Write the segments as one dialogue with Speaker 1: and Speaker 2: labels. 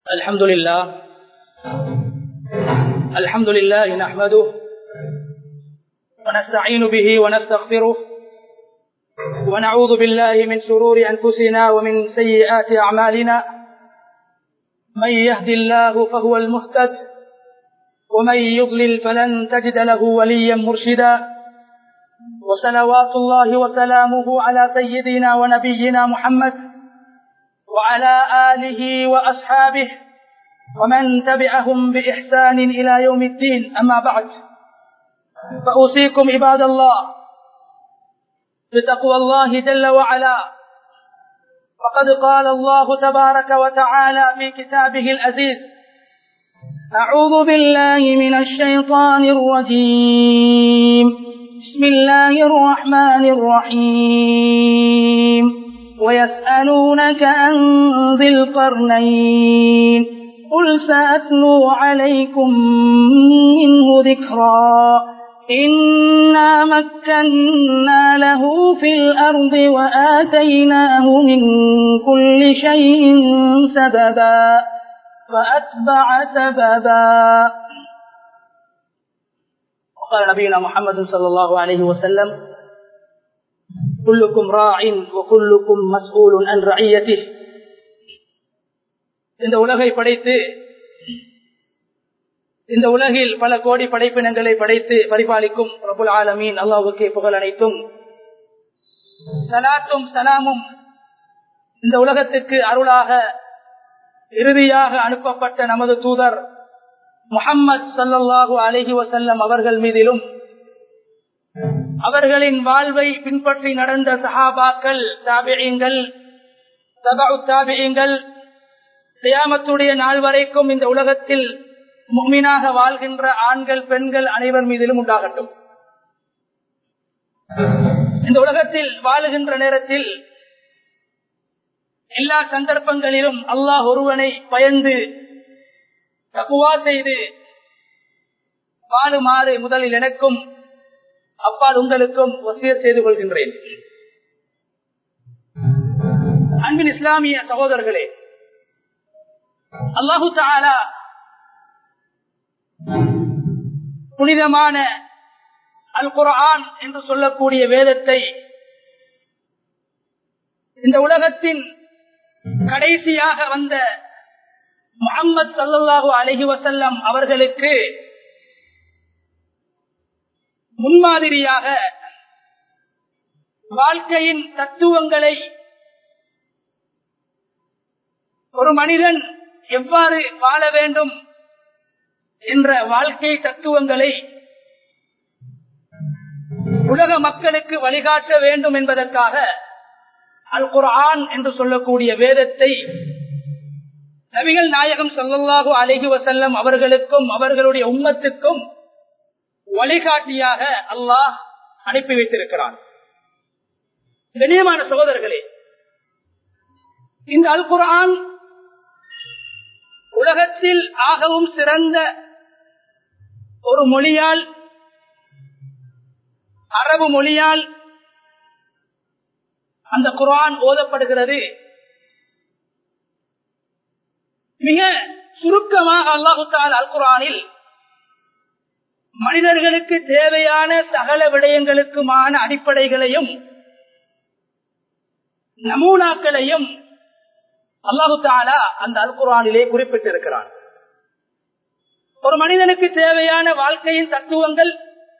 Speaker 1: الحمد لله نحمده ونستعين به ونستغفره ونعوذ بالله من شرور أنفسنا ومن سيئات أعمالنا. من يهد الله فهو المهتد ومن يضلل فلن تجد له وليا مرشدا. وصلوات الله وسلامه على سيدنا ونبينا محمد وعلى آله وأصحابه ومن تبعهم بإحسان إلى يوم الدين. أما بعد، فأوصيكم عباد الله بتقوى الله جل وعلا. فقد قال الله تبارك وتعالى في كتابه العزيز: أعوذ بالله من الشيطان الرجيم، بسم الله الرحمن الرحيم. ويسألونك عن ذي القرنين قل سأتلو عليكم منه ذكرا. إنا مكنا له في الأرض وآتيناه من كل شيء سببا فأتبع سببا. وقال نبينا محمد صلى الله عليه وسلم: كلكم راع وكلكم مسؤول عن رعيته. இந்த உலகை படைத்து இந்த உலகில் பல கோடி படைப்பினங்களை படைத்து பரிபாலிக்கும் ரப்புல் ஆலமீன் அல்லாஹ்வுக்கே புகழ் அனைத்தும். ஸலாத்தும் ஸலாமும் இந்த உலகத்துக்கு அருளாக இறுதியாக அனுப்பப்பட்ட நமது தூதர் முஹம்மது ஸல்லல்லாஹு அலைஹி வஸல்லம் அவர்கள் மீதிலும், அவர்களின் வாழ்வை பின்பற்றி நடந்த சஹாபாக்கள், தாபிஈன்கள், தபஉ தாபிஈன்கள், கியாமத்துடைய நாள் வரைக்கும் இந்த உலகத்தில் முஃமினாக வாழ்கின்ற ஆண்கள் பெண்கள் அனைவர் மீதிலும் உண்டாகட்டும். இந்த உலகத்தில் வாழுகின்ற நேரத்தில் எல்லா சந்தர்ப்பங்களிலும் அல்லாஹ் ஒருவனை பயந்து தக்வா செய்து வாழுமாறு முதலில் எனக்கும் அப்பால் உங்களுக்கும் வசியத் செய்து கொள்கின்றேன். அன்பின் இஸ்லாமிய சகோதரர்களே, அல்லாஹு தஆலா புனிதமான அல் குர்ஆன் என்று சொல்லக்கூடிய வேதத்தை இந்த உலகத்தின் கடைசியாக வந்த முஹம்மது ஸல்லல்லாஹு அலைஹி வஸல்லம் அவர்களுக்கு முன்மாதிரியாக வாழ்க்கையின் தத்துவங்களை, ஒரு மனிதன் எவ்வாறு வாழ வேண்டும் என்ற வாழ்க்கை தத்துவங்களை உலக மக்களுக்கு வழிகாட்ட வேண்டும் என்பதற்காக அல் குர்ஆன் என்று சொல்லக்கூடிய வேதத்தை நபிகள் நாயகம் ஸல்லல்லாஹு அலைஹி வஸல்லம் அவர்களுக்கும் அவர்களுடைய உம்மத்துக்கும் வழிகாட்டியாக அல்லாஹ் அனுப்பி வைத்திருக்கிறான். கண்ணியமான சகோதரர்களே, இந்த அல் குர்ஆன் உலகத்தில் ஆகவும் சிறந்த ஒரு மொழியால், அரபு மொழியால் அந்த குர்ஆன் ஓதப்படுகிறது. மிக சுருக்கமாக அல்லாஹு தஆலா அல் குர்ஆனில் மனிதர்களுக்கு தேவையான சகல விடயங்களுக்குமான அடிப்படைகளையும் நமூனாக்களையும் அல்லாஹு தஆலா அந்த அல் குர்ஆனிலே குறிப்பிட்டிருக்கிறார். ஒரு மனிதனுக்கு தேவையான வாழ்க்கையின் தத்துவங்கள்,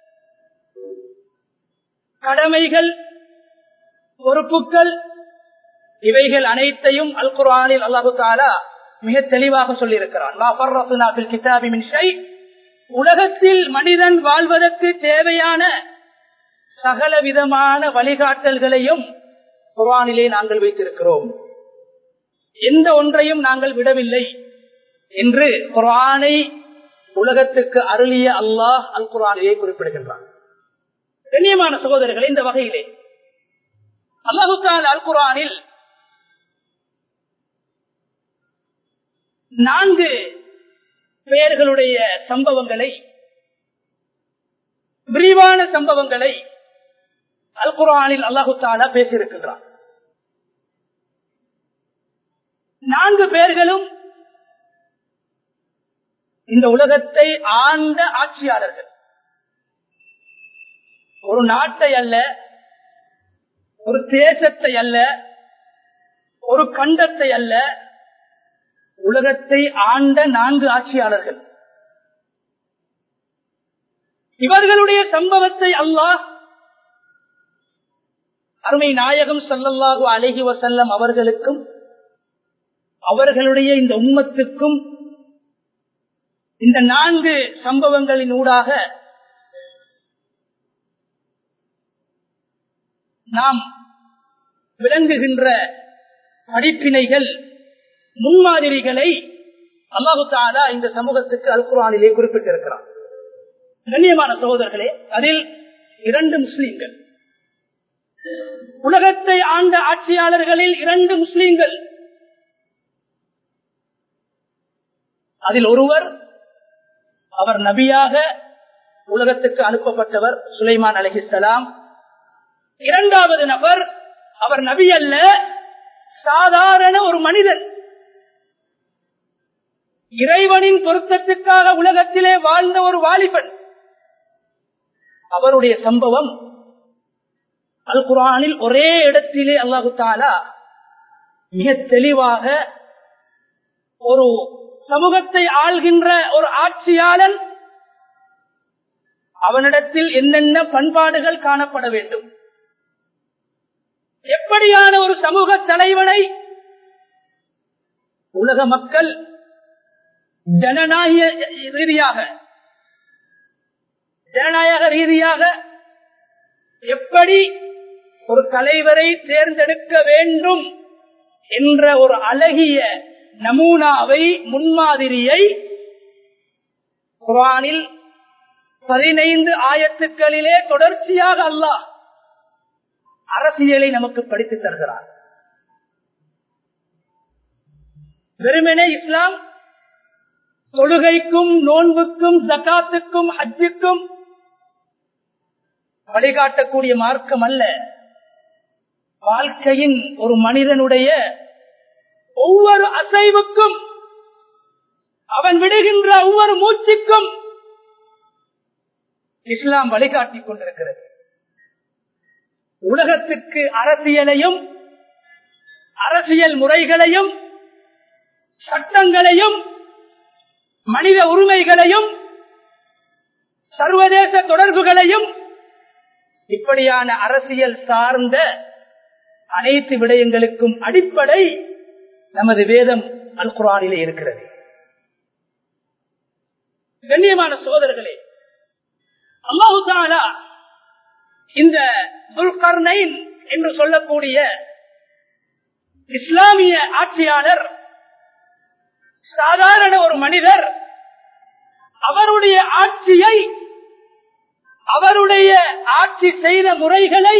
Speaker 1: கடமைகள், பொறுப்புகள், இவைகள் அனைத்தையும் அல் குர்ஆனில் அல்லாஹு தஆலா மிக தெளிவாக சொல்லியிருக்கிறார். மா ஃபர்ரத்னா ஃபில் கிதாபி மின் ஷை. உலகத்தில் மனிதன் வாழ்வதற்கு தேவையான சகல விதமான வழிகாட்டல்களையும் குர்ஆனிலே நாங்கள் வைத்திருக்கிறோம், எந்த ஒன்றையும் நாங்கள் விடவில்லை என்று குர்ஆனை உலகத்துக்கு அருளிய அல்லாஹ் அல் குர்ஆனிலே குறிப்பிடுகின்றான். கண்ணியமான சகோதரர்களே, இந்த வகையிலே அல்லாஹு தஆலா அல் குர்ஆனில் 4 பேர்களுடைய சம்பவங்களை, விரிவான சம்பவங்களை அல் குர்ஆனில் அல்லாஹு தஆலா பேசியிருக்கின்றார். 4 பேர்களும் இந்த உலகத்தை ஆண்ட ஆட்சியாளர்கள். ஒரு நாட்டை அல்ல, ஒரு தேசத்தை அல்ல, ஒரு கண்டத்தை அல்ல, உலகத்தை ஆண்ட 4 ஆட்சியாளர்கள். இவர்களுடைய சம்பவத்தை அல்லாஹ் அருமை நாயகம் ஸல்லல்லாஹு அலைஹி வஸல்லம் அவர்களுக்கும் அவர்களுடைய இந்த உம்மத்துக்கும் இந்த 4 சம்பவங்களின் ஊடாக நாம் விளங்குகின்ற படிப்பினைகள், முன்மாதிரிகளை அல்லாஹு தஆலா இந்த சமூகத்துக்கு அல் குர்ஆனிலே குறிப்பிட்டிருக்கிறார். கண்ணியமான சகோதரர்களே, அதில் 2 முஸ்லிம்கள், உலகத்தை ஆண்ட ஆட்சியாளர்களில் 2 முஸ்லிம்கள். அதில் ஒருவர், அவர் நபியாக உலகத்துக்கு அனுப்பப்பட்டவர், சுலைமான் அலைஹிஸ்ஸலாம். 2வது நபர், அவர் நபி அல்ல, சாதாரண ஒரு மனிதன், இறைவனின் பொருத்தத்துக்காக உலகத்திலே வாழ்ந்த ஒரு வாலிபன். அவருடைய சம்பவம் அல் குர்ஆனில் ஒரே இடத்திலே அல்லாஹு தஆலா மிக தெளிவாக ஒரு சமூகத்தை ஆள்கின்ற ஒரு ஆட்சியாளன், அவனிடத்தில் என்னென்ன பண்பாடுகள் காணப்பட வேண்டும், எப்படியான ஒரு சமூக தலைவனை உலக மக்கள் ஜனநாயக ரீதியாக எப்படி ஒரு தலைவரை தேர்ந்தெடுக்க வேண்டும் என்ற ஒரு அழகிய நமூனாவை, முன்மாதிரியை குர்ஆனில் 15 ஆயத்துக்களிலே தொடர்ச்சியாக அல்லாஹ் அரசியலை நமக்கு படித்து தருகிறார். வெறுமனே இஸ்லாம் தொழுகைக்கும், நோன்புக்கும், ஜகாத்துக்கும், ஹஜ்ஜுக்கும் வழிகாட்டக்கூடிய மார்க்கம் அல்ல. வாழ்க்கையின் ஒரு மனிதனுடைய ஒவ்வொரு அசைவுக்கும், அவன் விடுகின்ற ஒவ்வொரு மூச்சுக்கும் இஸ்லாம் வழிகாட்டிக் கொண்டிருக்கிறது. உலகத்துக்கு அரசியலையும், அரசியல் முறைகளையும், சட்டங்களையும், மனித உரிமைகளையும், சர்வதேச தொடர்புகளையும், இப்படியான அரசியல் சார்ந்த அனைத்து விடயங்களுக்கும் அடிப்படை நமது வேதம் அல் குர்ஆனிலே இருக்கிறது. கண்ணியமான சகோதரர்களே, அல்லாஹ் தஆலா இந்த துல்கர்னைன் என்று சொல்லக்கூடிய இஸ்லாமிய ஆட்சியாளர் சாதாரண ஒரு மனிதர், அவருடைய ஆட்சியை, அவருடைய ஆட்சி செய்த முறைகளை,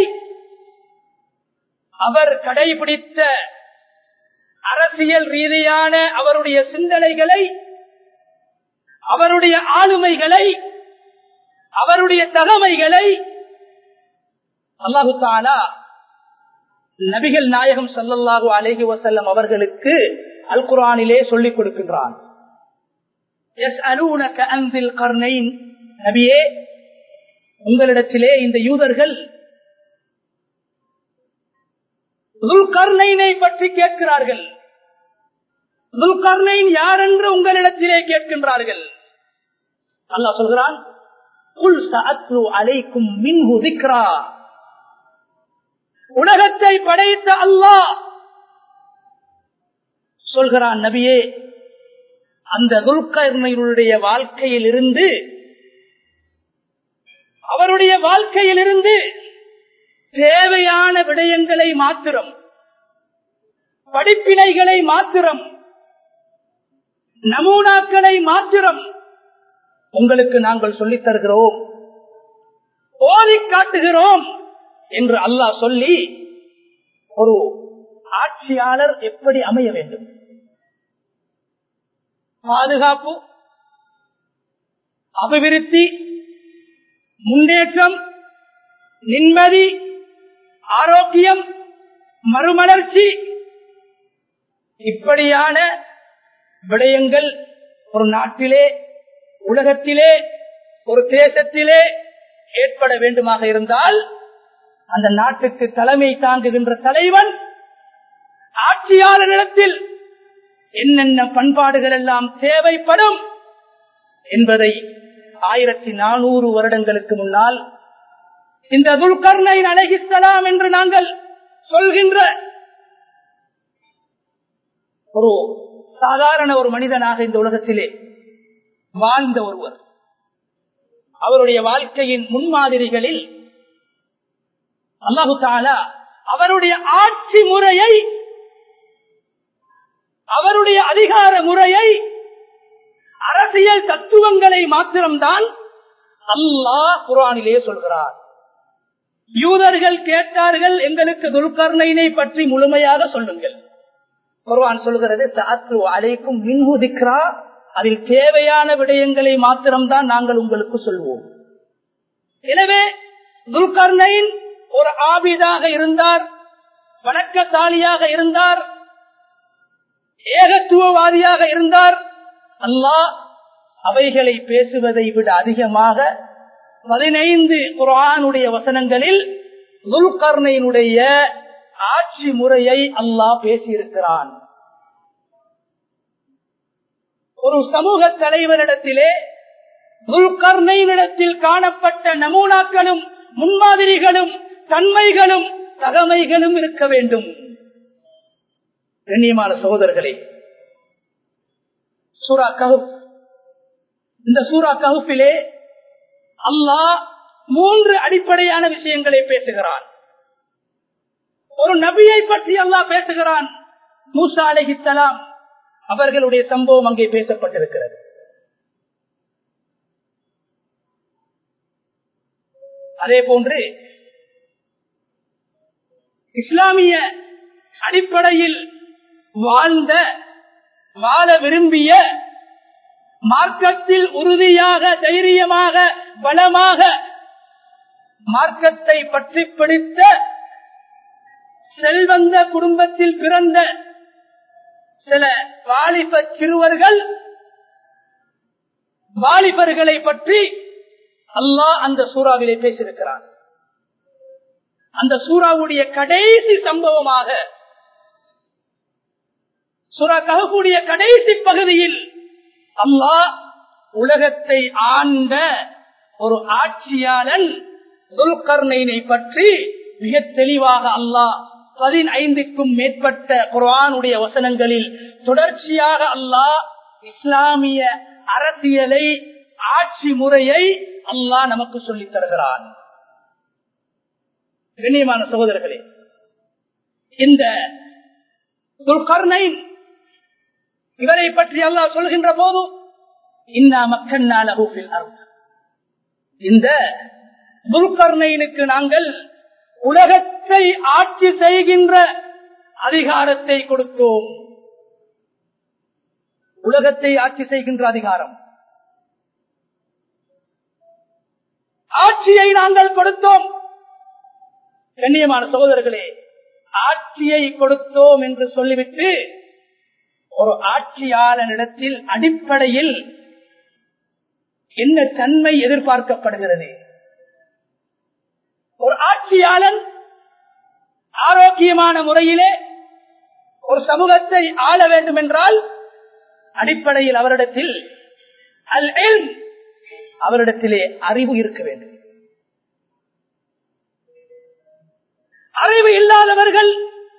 Speaker 1: அவர் கடைபிடித்த அரசியல் ரீதியான அவருடைய சிந்தனைகளை, அவருடைய ஆளுமைகளை, அவருடைய தகமைகளை அல்லாஹு தஆலா நபிகள் நாயகம் ஸல்லல்லாஹு அலைஹி வஸல்லம் அவர்களுக்கு அல் குர்ஆனிலே சொல்லிக் கொடுக்கின்றான். யஸ்அலூனக அன் தில் கர்னைன், நபியே, உங்களிடத்திலே இந்த யூதர்கள் துல்கர்னைனை பற்றி கேட்கிறார்கள். துல்கர்னைன் யார் என்று உங்களிடத்திலே கேட்கின்றார்கள். அல்லாஹ் சொல்கிறான், குல் சஅத்லு அலைக்கும் மின்ஹு ذிக்ரா. உலகத்தை படைத்த அல்லாஹ் சொல்கிறான், நபியே, அந்த துல்கர்னைனுடைய வாழ்க்கையிலிருந்து, அவருடைய வாழ்க்கையிலிருந்து தேவையான விடயங்களை மாத்திரம், படிப்பினைகளை மாத்திரம், நமூனாக்களை மாத்திரம் உங்களுக்கு நாங்கள் சொல்லித் தருகிறோம், ஓதி காட்டுகிறோம் என்று அல்லாஹ் சொல்லி, ஒரு ஆட்சியாளர் எப்படி அமைய வேண்டும், பாதுகாப்பு, அபிவிருத்தி, முன்னேற்றம், நிம்மதி, ஆரோக்கியம், மறுமலர்ச்சி, இப்படியான விடயங்கள் ஒரு நாட்டிலே உலகத்திலே ஒரு தேசத்திலே ஏற்பட வேண்டுமாக இருந்தால் அந்த நாட்டுக்கு தலைமை தாங்குகின்ற தலைவன் ஆட்சியாளரிடத்தில் என்னென்ன பண்பாடுகள் எல்லாம் தேவைப்படும் என்பதை 1400 வருடங்களுக்கு முன்னால் இந்த துல்கர்னைன் அலைஹிஸ்ஸலாம் என்று நாங்கள் சொல்கின்ற ஒரு சாதாரண ஒரு மனிதனாக இந்த உலகத்திலே வாழ்ந்த ஒருவர், அவருடைய வாழ்க்கையின் முன்மாதிரிகளில் அல்லாஹு தஆலா அவருடைய ஆட்சி முறையை, அவருடைய அதிகார முறையை, அரசியல் தத்துவங்களை மாத்திரம்தான் அல்லாஹ் குர்ஆனிலே சொல்கிறார். யூதர்கள் கேட்டார்கள், எங்களுக்கு துல்கர்னைனை பற்றி முழுமையாக சொல்லுங்கள். குர்ஆன் சொல்கிறது, சஅத்லு அலைக்கும் மின்ஹு திக்ரா, அதில் தேவையான விடயங்களை மாத்திரம்தான் நாங்கள் உங்களுக்கு சொல்வோம். எனவே துல்கர்னைன் ஒரு ஆபிதாக இருந்தார், வணக்கசாலியாக இருந்தார், ஏகத்துவவாதியாக இருந்தார். அல்லாஹ் அவைகளை பேசுவதை விட அதிகமாக 15 குர்ஆனுடைய வசனங்களில் துல்கர்னைனுடைய ஆட்சி முறையை அல்லாஹ் பேசியிருக்கிறான். ஒரு சமூக தலைவரிடத்திலே துல்கர்னைனிடத்தில் காணப்பட்ட நமூனாக்களும் முன்மாதிரிகளும் தன்மைகளும் தகமைகளும் இருக்க வேண்டும். கண்ணியமான சகோதரர்களே, சூரா கஹ்ஃப், இந்த சூரா கஹ்ஃபிலே அல்லாஹ் 3 அடிப்படையான விஷயங்களை பேசுகிறான். ஒரு நபியை பற்றி அல்லாஹ் பேசுகிறான். மூசா அலைஹிஸ்ஸலாம் அவர்களுடைய சம்பவம் அங்கே பேசப்பட்டிருக்கிறது. அதே போன்று இஸ்லாமிய அடிப்படையில் வாழ விரும்பிய, மார்க்கத்தில் உறுதியாக, தைரியமாக, பலமாக மார்க்கத்தை பற்றி பிடித்த செல்வந்த குடும்பத்தில் பிறந்த சில வாலிப சிறுவர்கள், வாலிபர்களை பற்றி அல்லாஹ் அந்த சூறாவிலே பேசியிருக்கிறார். அந்த சூறாவுடைய கடைசி சம்பவமாக, சூரா கஹ்ஃபுடைய கடைசி பகுதியில் அல்லாஹ் உலகத்தை ஆண்ட ஒரு ஆட்சியாளன் துல்கர்னைனை பற்றி மிக தெளிவாக அல்லாஹ் 15க்கும் மேற்பட்ட குர்ஆனுடைய வசனங்களில் தொடர்ச்சியாக அல்லாஹ் இஸ்லாமிய அரசியலை, ஆட்சி முறையை அல்லாஹ் நமக்கு சொல்லித் தருகிறான். கண்ணியமான சகோதரர்களே, இந்த துல்கர்னைன் இவரை பற்றி அல்லாஹ் சொல்கின்ற போது, இன்னா மக்கன்னா லஹு ஃபில் அர்த், இந்த துல்கர்னைனுக்கு நாங்கள் உலகத்தை ஆட்சி செய்கின்ற அதிகாரத்தை கொடுத்தோம். உலகத்தை ஆட்சி செய்கின்ற அதிகாரம், ஆட்சியை நாங்கள் கொடுத்தோம். கண்ணியமான சகோதரர்களே, ஆட்சியை கொடுத்தோம் என்று சொல்லிவிட்டு ஒரு ஆட்சியாளனிடத்தில் அடிப்படையில் என்ன தன்மை எதிர்பார்க்கப்படுகிறது? ஒரு ஆட்சியாளன் ஆரோக்கியமான முறையிலே ஒரு சமூகத்தை ஆள வேண்டும் என்றால் அடிப்படையில் அவரிடத்தில் அவரிடத்திலே அறிவு இருக்க வேண்டும். அறிவு இல்லாதவர்கள்,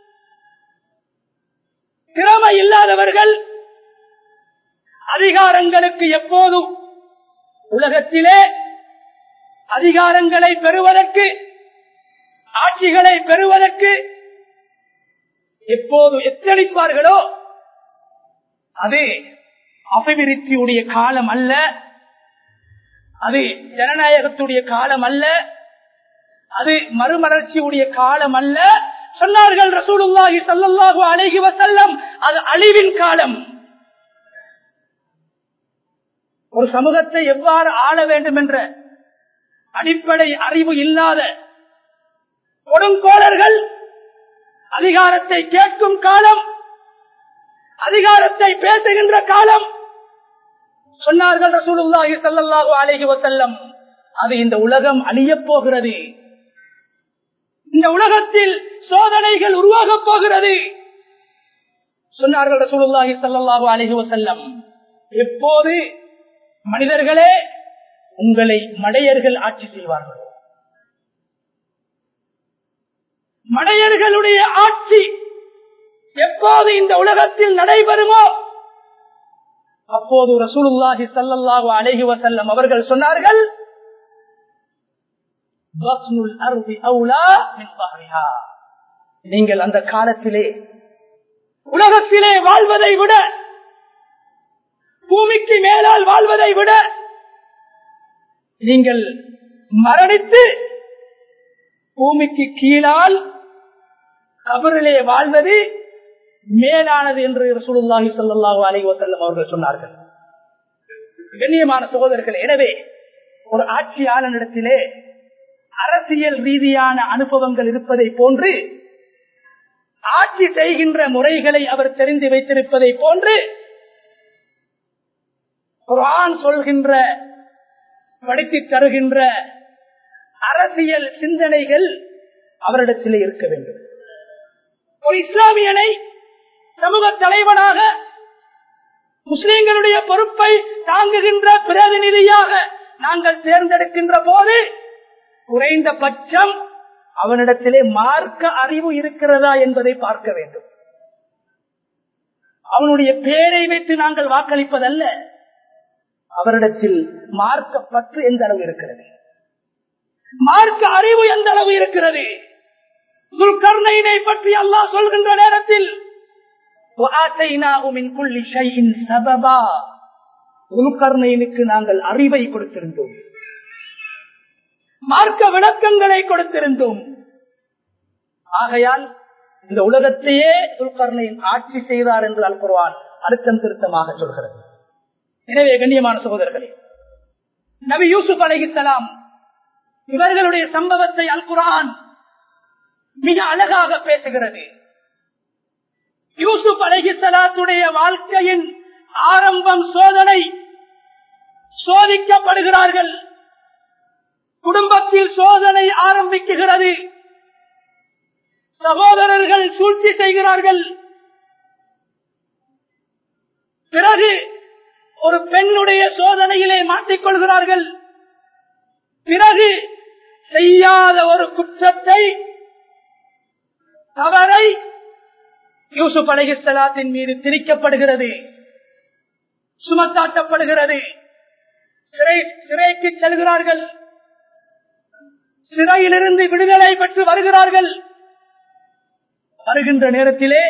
Speaker 1: திறமை இல்லாதவர்கள் அதிகாரங்களுக்கு எப்போதும் உலகத்திலே அதிகாரங்களை பெறுவதற்கு, ஆட்சிகளை பெறுவதற்கு எப்போது எச்சரிப்பார்களோ அது அபிவிருத்தியுடைய காலம் அல்ல, அது ஜனநாயகத்துடைய காலம் அல்ல, அது மறுமலர்ச்சியுடைய காலம் அல்ல. சொன்னார்கள் ரசூலுல்லாஹி ஸல்லல்லாஹு அலைஹி வஸல்லம், அது அழிவின் காலம். ஒரு சமூகத்தை எவ்வாறு ஆள வேண்டும் என்ற அடிப்படை அறிவு இல்லாத கொடுங்கோலர்கள் அதிகாரத்தை கேட்கும் காலம், அதிகாரத்தை பேசுகின்ற காலம். சொன்னார்கள் ரசூலுல்லாஹி ஸல்லல்லாஹு அலைஹி வஸல்லம், அது இந்த உலகம் அழியப் போகிறது, இந்த உலகத்தில் சோதனைகள் உருவாகப் போகிறது. சொன்னார்கள் ரசூலுல்லாஹி ஸல்லல்லாஹு அலைஹி வஸல்லம், எப்போது மனிதர்களே உங்களை மடையர்கள் ஆட்சி செய்வார்களோ, மடையர்களுடைய ஆட்சி எப்போது இந்த உலகத்தில் நடைபெறுமோ அப்போது ரசூலுல்லாஹி ஸல்லல்லாஹு அலைஹி வஸல்லம் அவர்கள் சொன்னார்கள், நீங்கள் அந்த காலத்திலே உலகத்திலே வாழ்வதை விட, பூமிக்கு மேலால் வாழ்வதை விட நீங்கள் மரணித்து பூமிக்கு கீழால் கபரிலே வாழ்வது மேலானது என்று ரசூலுல்லாஹி ஸல்லல்லாஹு அலைஹி வஸல்லம் அவர்கள் சொன்னார்கள். கண்ணியமான சகோதரர்களே, எனவே ஒரு ஆட்சியாளனிடத்திலே அரசியல் ரீதியான அனுபவங்கள் இருப்பதை போன்று, ஆட்சி செய்கின்ற முறைகளை அவர் தெரிந்து வைத்திருப்பதை போன்று, குர்ஆன் சொல்கின்ற, படித்து தருகின்ற அரசியல் சிந்தனைகள் அவரிடத்திலே இருக்க வேண்டும். ஒரு இஸ்லாமியனை சமூக தலைவனாக, முஸ்லிம்களுடைய பொறுப்பை தாங்குகின்ற பிரதிநிதியாக நாங்கள் தேர்ந்தெடுக்கின்ற போது குறைந்தபட்சம் அவனிடத்திலே மார்க்க அறிவு இருக்கிறதா என்பதை பார்க்க வேண்டும். அவனுடைய பெயரை வைத்து நாங்கள் வாக்களிப்பதல்ல, அவரிடத்தில் மார்க்க பற்று எந்த அளவு இருக்கிறது, மார்க்க அறிவு எந்த அளவு இருக்கிறது. துல்கர்னைனை பற்றி அல்லாஹ் சொல்கின்ற நேரத்தில் துல்கர்னைனுக்கு நாங்கள் அறிவை கொடுத்திருந்தோம், மார்க்க விளக்கங்களை கொடுத்திருந்தோம். ஆகையால் இந்த உலகத்தையே துல்கர்னைன் ஆட்சி செய்தார் என்று அல் குர்ஆன் அழுத்தம் திருத்தமாக சொல்கிறது. எனவே கண்ணியமான சகோதரர்களே, நபி யூசுப் அலைஹிஸ்ஸலாம் இவர்களுடைய சம்பவத்தை அல் குர்ஆன் மிக அழகாக பேசுகிறது. யூசுப் அலைஹிஸ்ஸலாத்துடைய வாழ்க்கையின் ஆரம்பம் சோதனை, சோதிக்கப்படுகிறார்கள். குடும்பத்தில் சோதனை ஆரம்பிக்குகிறது. சகோதரர்கள் சூழ்ச்சி செய்கிறார்கள். பிறகு ஒரு பெண்ணுடைய சோதனையிலே மாட்டிக்கொள்கிறார்கள். பிறகு செய்யாத ஒரு குற்றத்தை, தவறை யூசுப் அலைஹிஸ்ஸலாத்தின் மீது திணிக்கப்படுகிறது, சுமத்தாட்டப்படுகிறது. சிறைக்கு செல்கிறார்கள். சிறையிலிருந்து விடுதலை பெற்று வருகிறார்கள். வருகின்ற நேரத்திலே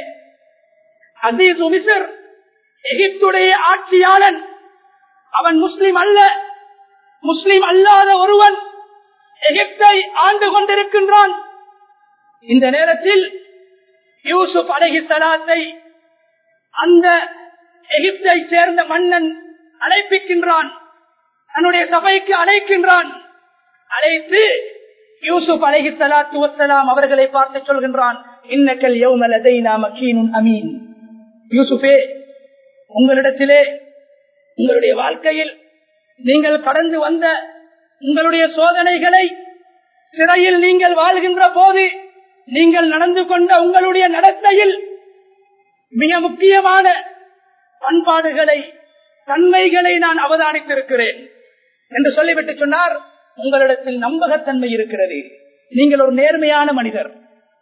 Speaker 1: அசீஸ் மிஸ்ர், எகிப்துடைய ஆட்சியாளன், அவன் முஸ்லிம் அல்ல, முஸ்லிம் அல்லாத ஒருவன் எகிப்தை ஆண்டு கொண்டிருக்கின்றான். இந்த நேரத்தில் யூசுப் அலைஹிஸ்ஸலாத்தை அந்த எகிப்தை சேர்ந்த மன்னன் அழைப்பிக்கின்றான், தன்னுடைய சபைக்கு அழைக்கின்றான். அழைத்து யூசுப் அலைஹிஸ்ஸலாத்து வஸ்ஸலாம் அவர்களை பார்த்து சொல்கின்றான், இன்னக்கல் யௌம லதைனா மக்கீனுன் அமீன். யூசுஃபே, உங்களிடத்திலே, உங்களுடைய வாழ்க்கையில் நீங்கள் கடந்து வந்த உங்களுடைய சோதனைகளை, சிறையில் நீங்கள் வாழ்கின்ற போது நீங்கள் நடந்து கொண்ட உங்களுடைய நடத்தையில் மிக முக்கியமான பண்பாடுகளை, தன்மைகளை நான் அவதானித்திருக்கிறேன் என்று சொல்லிவிட்டு சொன்னார், உங்களிடத்தில் நம்பகத்தன்மை இருக்கிறது, நீங்கள் ஒரு நேர்மையான மனிதர்,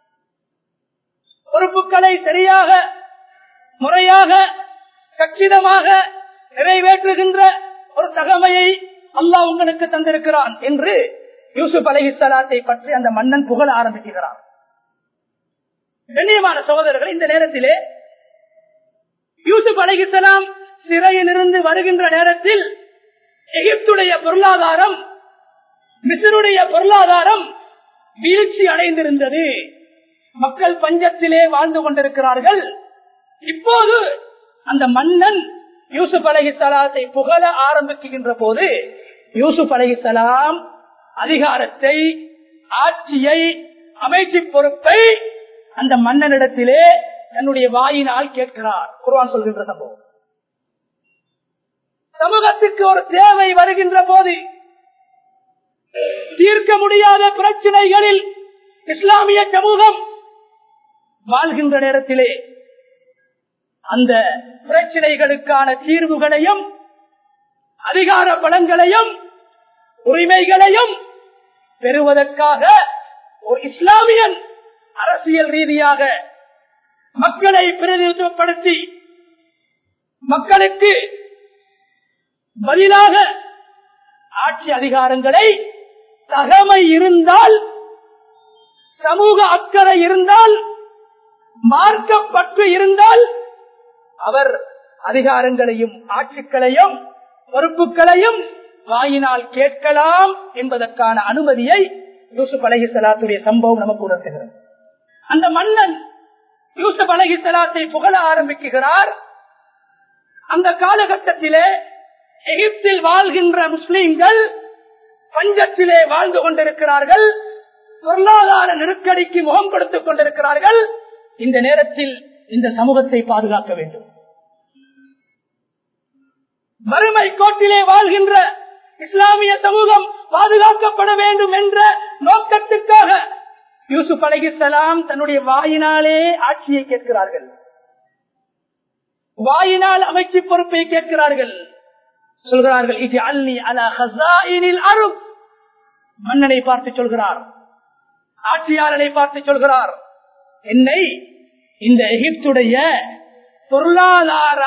Speaker 1: பொறுப்புகளை சரியாக, முறையாக, கச்சிதமாக நிறைவேற்றுகின்ற ஒரு தகமையை அல்லாஹ் உங்களுக்கு தந்திருக்கிறான் என்று யூசுப் அலைஹிஸ்ஸலாத்தை பற்றி அந்த மன்னன் புகழ ஆரம்பிக்கிறார். கண்ணியமான சகோதரர்கள், இந்த நேரத்திலே யூசுப் அலைஹிஸ்ஸலாம் சிறையிலிருந்து வருகின்ற நேரத்தில் எகிப்துடைய பொருளாதாரம், மிஸ்ருடைய பொருளாதாரம் வீழ்ச்சி அடைந்திருந்தது. மக்கள் பஞ்சத்திலே வாழ்ந்து கொண்டிருக்கிறார்கள். இப்போது அந்த மன்னன் யூசுப் அலைஹிஸ்ஸலாத்தை புகழ ஆரம்பிக்கின்ற போது யூசுப் அலைஹிஸ்ஸலாம் அதிகாரத்தை, ஆட்சியை, அமைச்சு பொறுப்பை அந்த மன்னனிடத்திலே தன்னுடைய வாயினால் கேட்கிறார். குர்ஆன் சொல்கின்ற சம்பவம். சமூக சமூகத்துக்கு ஒரு தேவை வருகின்ற போது, தீர்க்க முடியாத பிரச்சனைகளில் இஸ்லாமிய சமூகம் வாழ்கின்ற நேரத்திலே அந்த பிரச்சனைகளுக்கான தீர்வுகளையும் அதிகார பலங்களையும் உரிமைகளையும் பெறுவதற்காக ஒரு இஸ்லாமியன் அரசியல் ரீதியாக மக்களை பிரதிநிதித்துவப்படுத்தி மக்களுக்கு பதிலாக ஆட்சி அதிகாரங்களை தகமை இருந்தால், சமூக அக்கறை இருந்தால், மார்க்கப்பற்று இருந்தால் அவர் அதிகாரங்களையும் ஆட்சிகளையும் பொறுப்புகளையும் வாயினால் கேட்கலாம் என்பதற்கான அனுமதியை யூசுப் அலைஹிஸ்ஸலாத்துடைய சம்பவம் நமக்கு உணர்த்துகிறது. அந்த மன்னன் யூசுப் அலைஹிஸ்ஸலாத்தை புகழ ஆரம்பிக்கிறார். அந்த காலகட்டத்திலே எகிப்தில் வாழ்கின்ற முஸ்லிம்கள் பஞ்சத்திலே வாழ்ந்து கொண்டிருக்கிறார்கள், பொருளாதார நெருக்கடிக்கு முகம் கொடுத்துக் கொண்டிருக்கிறார்கள். இந்த நேரத்தில் இந்த சமூகத்தை பாதுகாக்க வேண்டும். வறுமை கோட்டிலே வாழ்கின்ற இஸ்லாமிய சமூகம் பாதுகாக்கப்பட வேண்டும் என்ற நோக்கத்திற்காக யூசுப் அலைஹிஸ்ஸலாம் தன்னுடைய வாயினாலே ஆட்சியை கேட்கிறார்கள், வாயினால் அமைச்சு பொறுப்பை கேட்கிறார்கள். சொல்கிறார்கள், இஜ்அல்னி அலா ஹஸாயினில் அர்த். மன்னனை பார்த்து சொல்கிறார், ஆட்சியாளனை பார்த்து சொல்கிறார், என்னை இந்த எகிப்துடைய பொருளாதார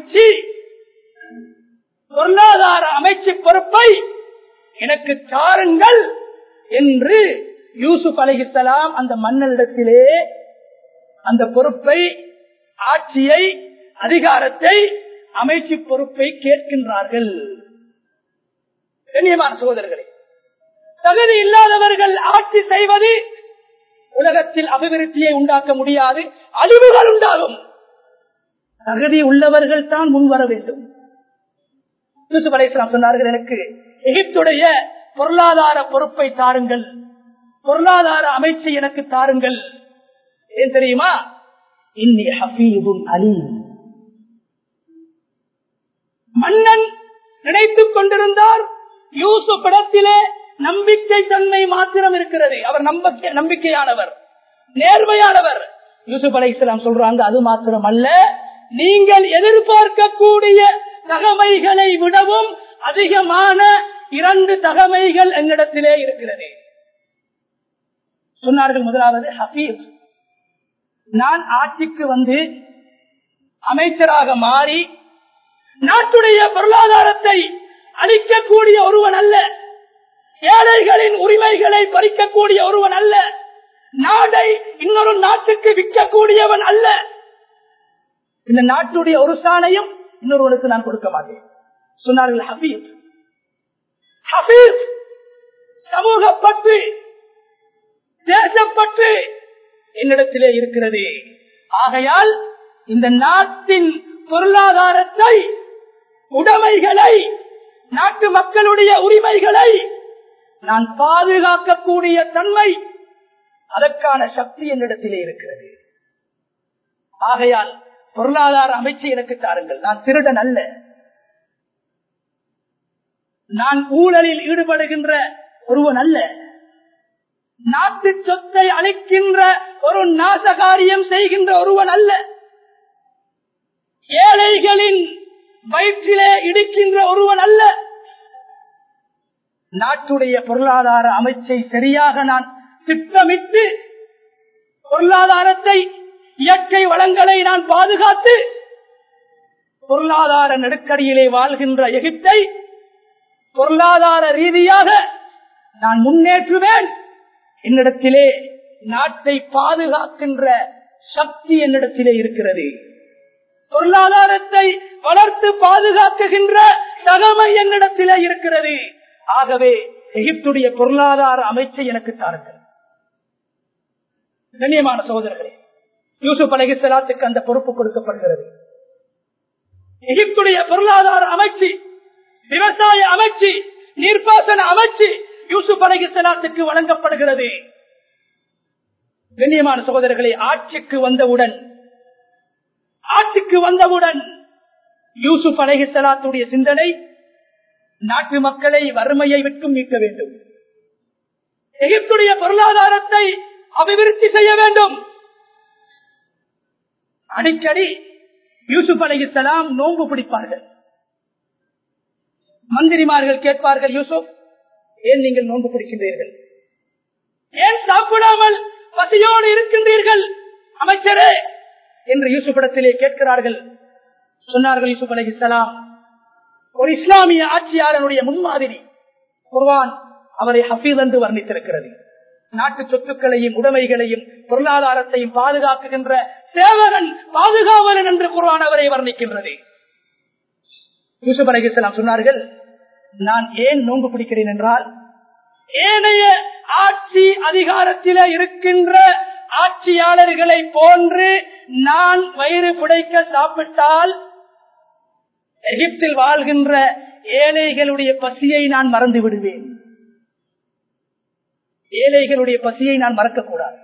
Speaker 1: அமைச்சு பொறுப்பை எனக்கு தாருங்கள் என்று யூசுப் அலைஹிஸ்ஸலாம் அந்த மன்னனிடத்திலே அந்த பொறுப்பை, ஆட்சியை, அதிகாரத்தை, அமைச்சு பொறுப்பை கேட்கின்றார்கள். கண்ணியமான சகோதரர்களே, தகுதி இல்லாதவர்கள் ஆட்சி செய்வது உலகத்தில் அபிவிருத்தியை உண்டாக்க முடியாது, அழிவுகள் உண்டாகும். தகுதி உள்ளவர்கள் தான் முன்வர வேண்டும். யூசுப் அலைஹிஸ்ஸலாம் சொன்னார்கள், எனக்கு எகிப்துடைய பொருளாதார பொறுப்பை தாருங்கள், பொருளாதார அமைச்சை எனக்கு தாருங்கள். ஏன் தெரியுமா? இன்னி ஹஃபீதுன் அலீம். மன்னன் நினைத்துக் கொண்டிருந்தார் யூசுப் இடத்திலே நம்பிக்கை தன்மை மாத்திரம் இருக்கிறது, அவர் நம்பிக்கையானவர், நேர்மையானவர். யூசுப் அலைஹிஸ்ஸலாம் சொல்றாங்க, அது மாத்திரம் அல்ல, நீங்கள் எதிர்பார்க்கக்கூடிய தகமைகளை விடவும் அதிகமான 2 தகமைகள் என்னிடத்திலே இருக்கிறது. சொன்னார்கள், முதலாவது ஹஃபீஸ், நான் ஆட்சிக்கு வந்து அமைச்சராக மாறி நாட்டுடைய பொருளாதாரத்தை அளிக்கக்கூடிய ஒருவன் அல்ல, ஏழைகளின் உரிமைகளை பறிக்கக்கூடிய ஒருவன் அல்ல, நாடை இன்னொரு நாட்டுக்கு விற்கக்கூடியவன் அல்ல, இந்த நாட்டுடைய ஒரு சாணையும் இன்னொருவனுக்கு நான் கொடுக்க மாட்டேன். சொன்னார்கள் ஹஃபீஸ். ஹஃபீஸ் சமூகப்பற்று, தேசப்பற்று என்னிடத்திலே இருக்கிறது. ஆகையால் இந்த நாட்டின் பொருளாதாரத்தை, உடைமைகளை, நாட்டு மக்களுடைய உரிமைகளை நான் பாதுகாக்கக்கூடிய தன்மை, அதற்கான சக்தி என்னிடத்திலே இருக்கிறது. ஆகையால் பொருளாதார அமைச்சை எனக்கு தாருங்கள். நான் திருடன் அல்ல, நான் ஊழலில் ஈடுபடுகின்ற ஒருவன் அல்ல, நாட்டு சொத்தை அளிக்கின்ற ஒரு நாசகாரியம் செய்கின்ற ஒருவன் அல்ல, ஏழைகளின் வயிற்றிலே இடிக்கின்ற ஒருவன் அல்ல. நாட்டுடைய பொருளாதார அமைச்சை சரியாக நான் திட்டமிட்டு பொருளாதாரத்தை, இயற்கை வளங்களை நான் பாதுகாத்து பொருளாதார நெருக்கடியிலே வாழ்கின்ற எகிப்தை பொருளாதார ரீதியாக நான் முன்னேற்றுவேன். என்னிடத்திலே நாட்டை பாதுகாக்கின்ற சக்தி என்னிடத்திலே இருக்கிறது, பொருளாதாரத்தை வளர்த்து பாதுகாக்குகின்ற தகமை என்னிடத்திலே இருக்கிறது. ஆகவே எகிப்துடைய பொருளாதார அமைச்சை எனக்கு தாருங்கள். கண்ணியமான சகோதரர்களே, யூசுப் அலைஹிஸ்ஸலாத்துக்கு அந்த பொறுப்பு கொடுக்கப்படுகிறது. எகிப்துடைய பொருளாதார அமைச்சு, விவசாய அமைச்சு, நீர்ப்பாசன அமைச்சு யூசுப் அலைஹிஸ்ஸலாத்துக்கு வழங்கப்படுகிறது. கண்ணியமான சகோதரர்களே, ஆட்சிக்கு வந்தவுடன் யூசுப் அலைஹிஸ்ஸலாத்துடைய சிந்தனை நாட்டு மக்களை வறுமையை விட்டு மீட்க வேண்டும். எகிப்துடைய பொருளாதாரத்தை அபிவிருத்தி செய்ய வேண்டும். அடிக்கடி யூசுப் அலைஹிஸ்ஸலாம் நோன்பு பிடிப்பார்கள். மந்திரிமார்கள் கேட்பார்கள், யூசுப், ஏன் நீங்கள் நோன்பு பிடிக்கின்றீர்கள்? ஏன் சாப்பிடாமல் பசியோடு இருக்கின்றீர்கள் அமைச்சரே என்று யூசுப்பிடத்திலே கேட்கிறார்கள். சொன்னார்கள் யூசுப் அலைஹிஸ்ஸலாம், ஒரு இஸ்லாமிய ஆட்சியாளனுடைய முன்மாதிரி குர்ஆன் அவரை ஹஃபீஸ் என்று வர்ணித்திருக்கிறது. நாட்டு சொத்துக்களையும் உடைமைகளையும் பொருளாதாரத்தையும் பாதுகாக்குகின்ற சேவகன், பாதுகாவலன் என்று குர்ஆன் அவரை வர்ணிக்கின்றது. யூசுப் அலைஹிஸ்ஸலாம் சொன்னார்கள், நான் ஏன் நோன்பு பிடிக்கிறேன் என்றால், ஏனைய ஆட்சி அதிகாரத்திலே இருக்கின்ற ஆட்சியாளர்களை போன்று நான் வயிறு புடைக்க சாப்பிட்டால் எகிப்தில் வாழ்கின்ற ஏழைகளுடைய பசியை நான் மறந்து விடுவேன். ஏழைகளுடைய பசியை நான் மறக்கக்கூடாது.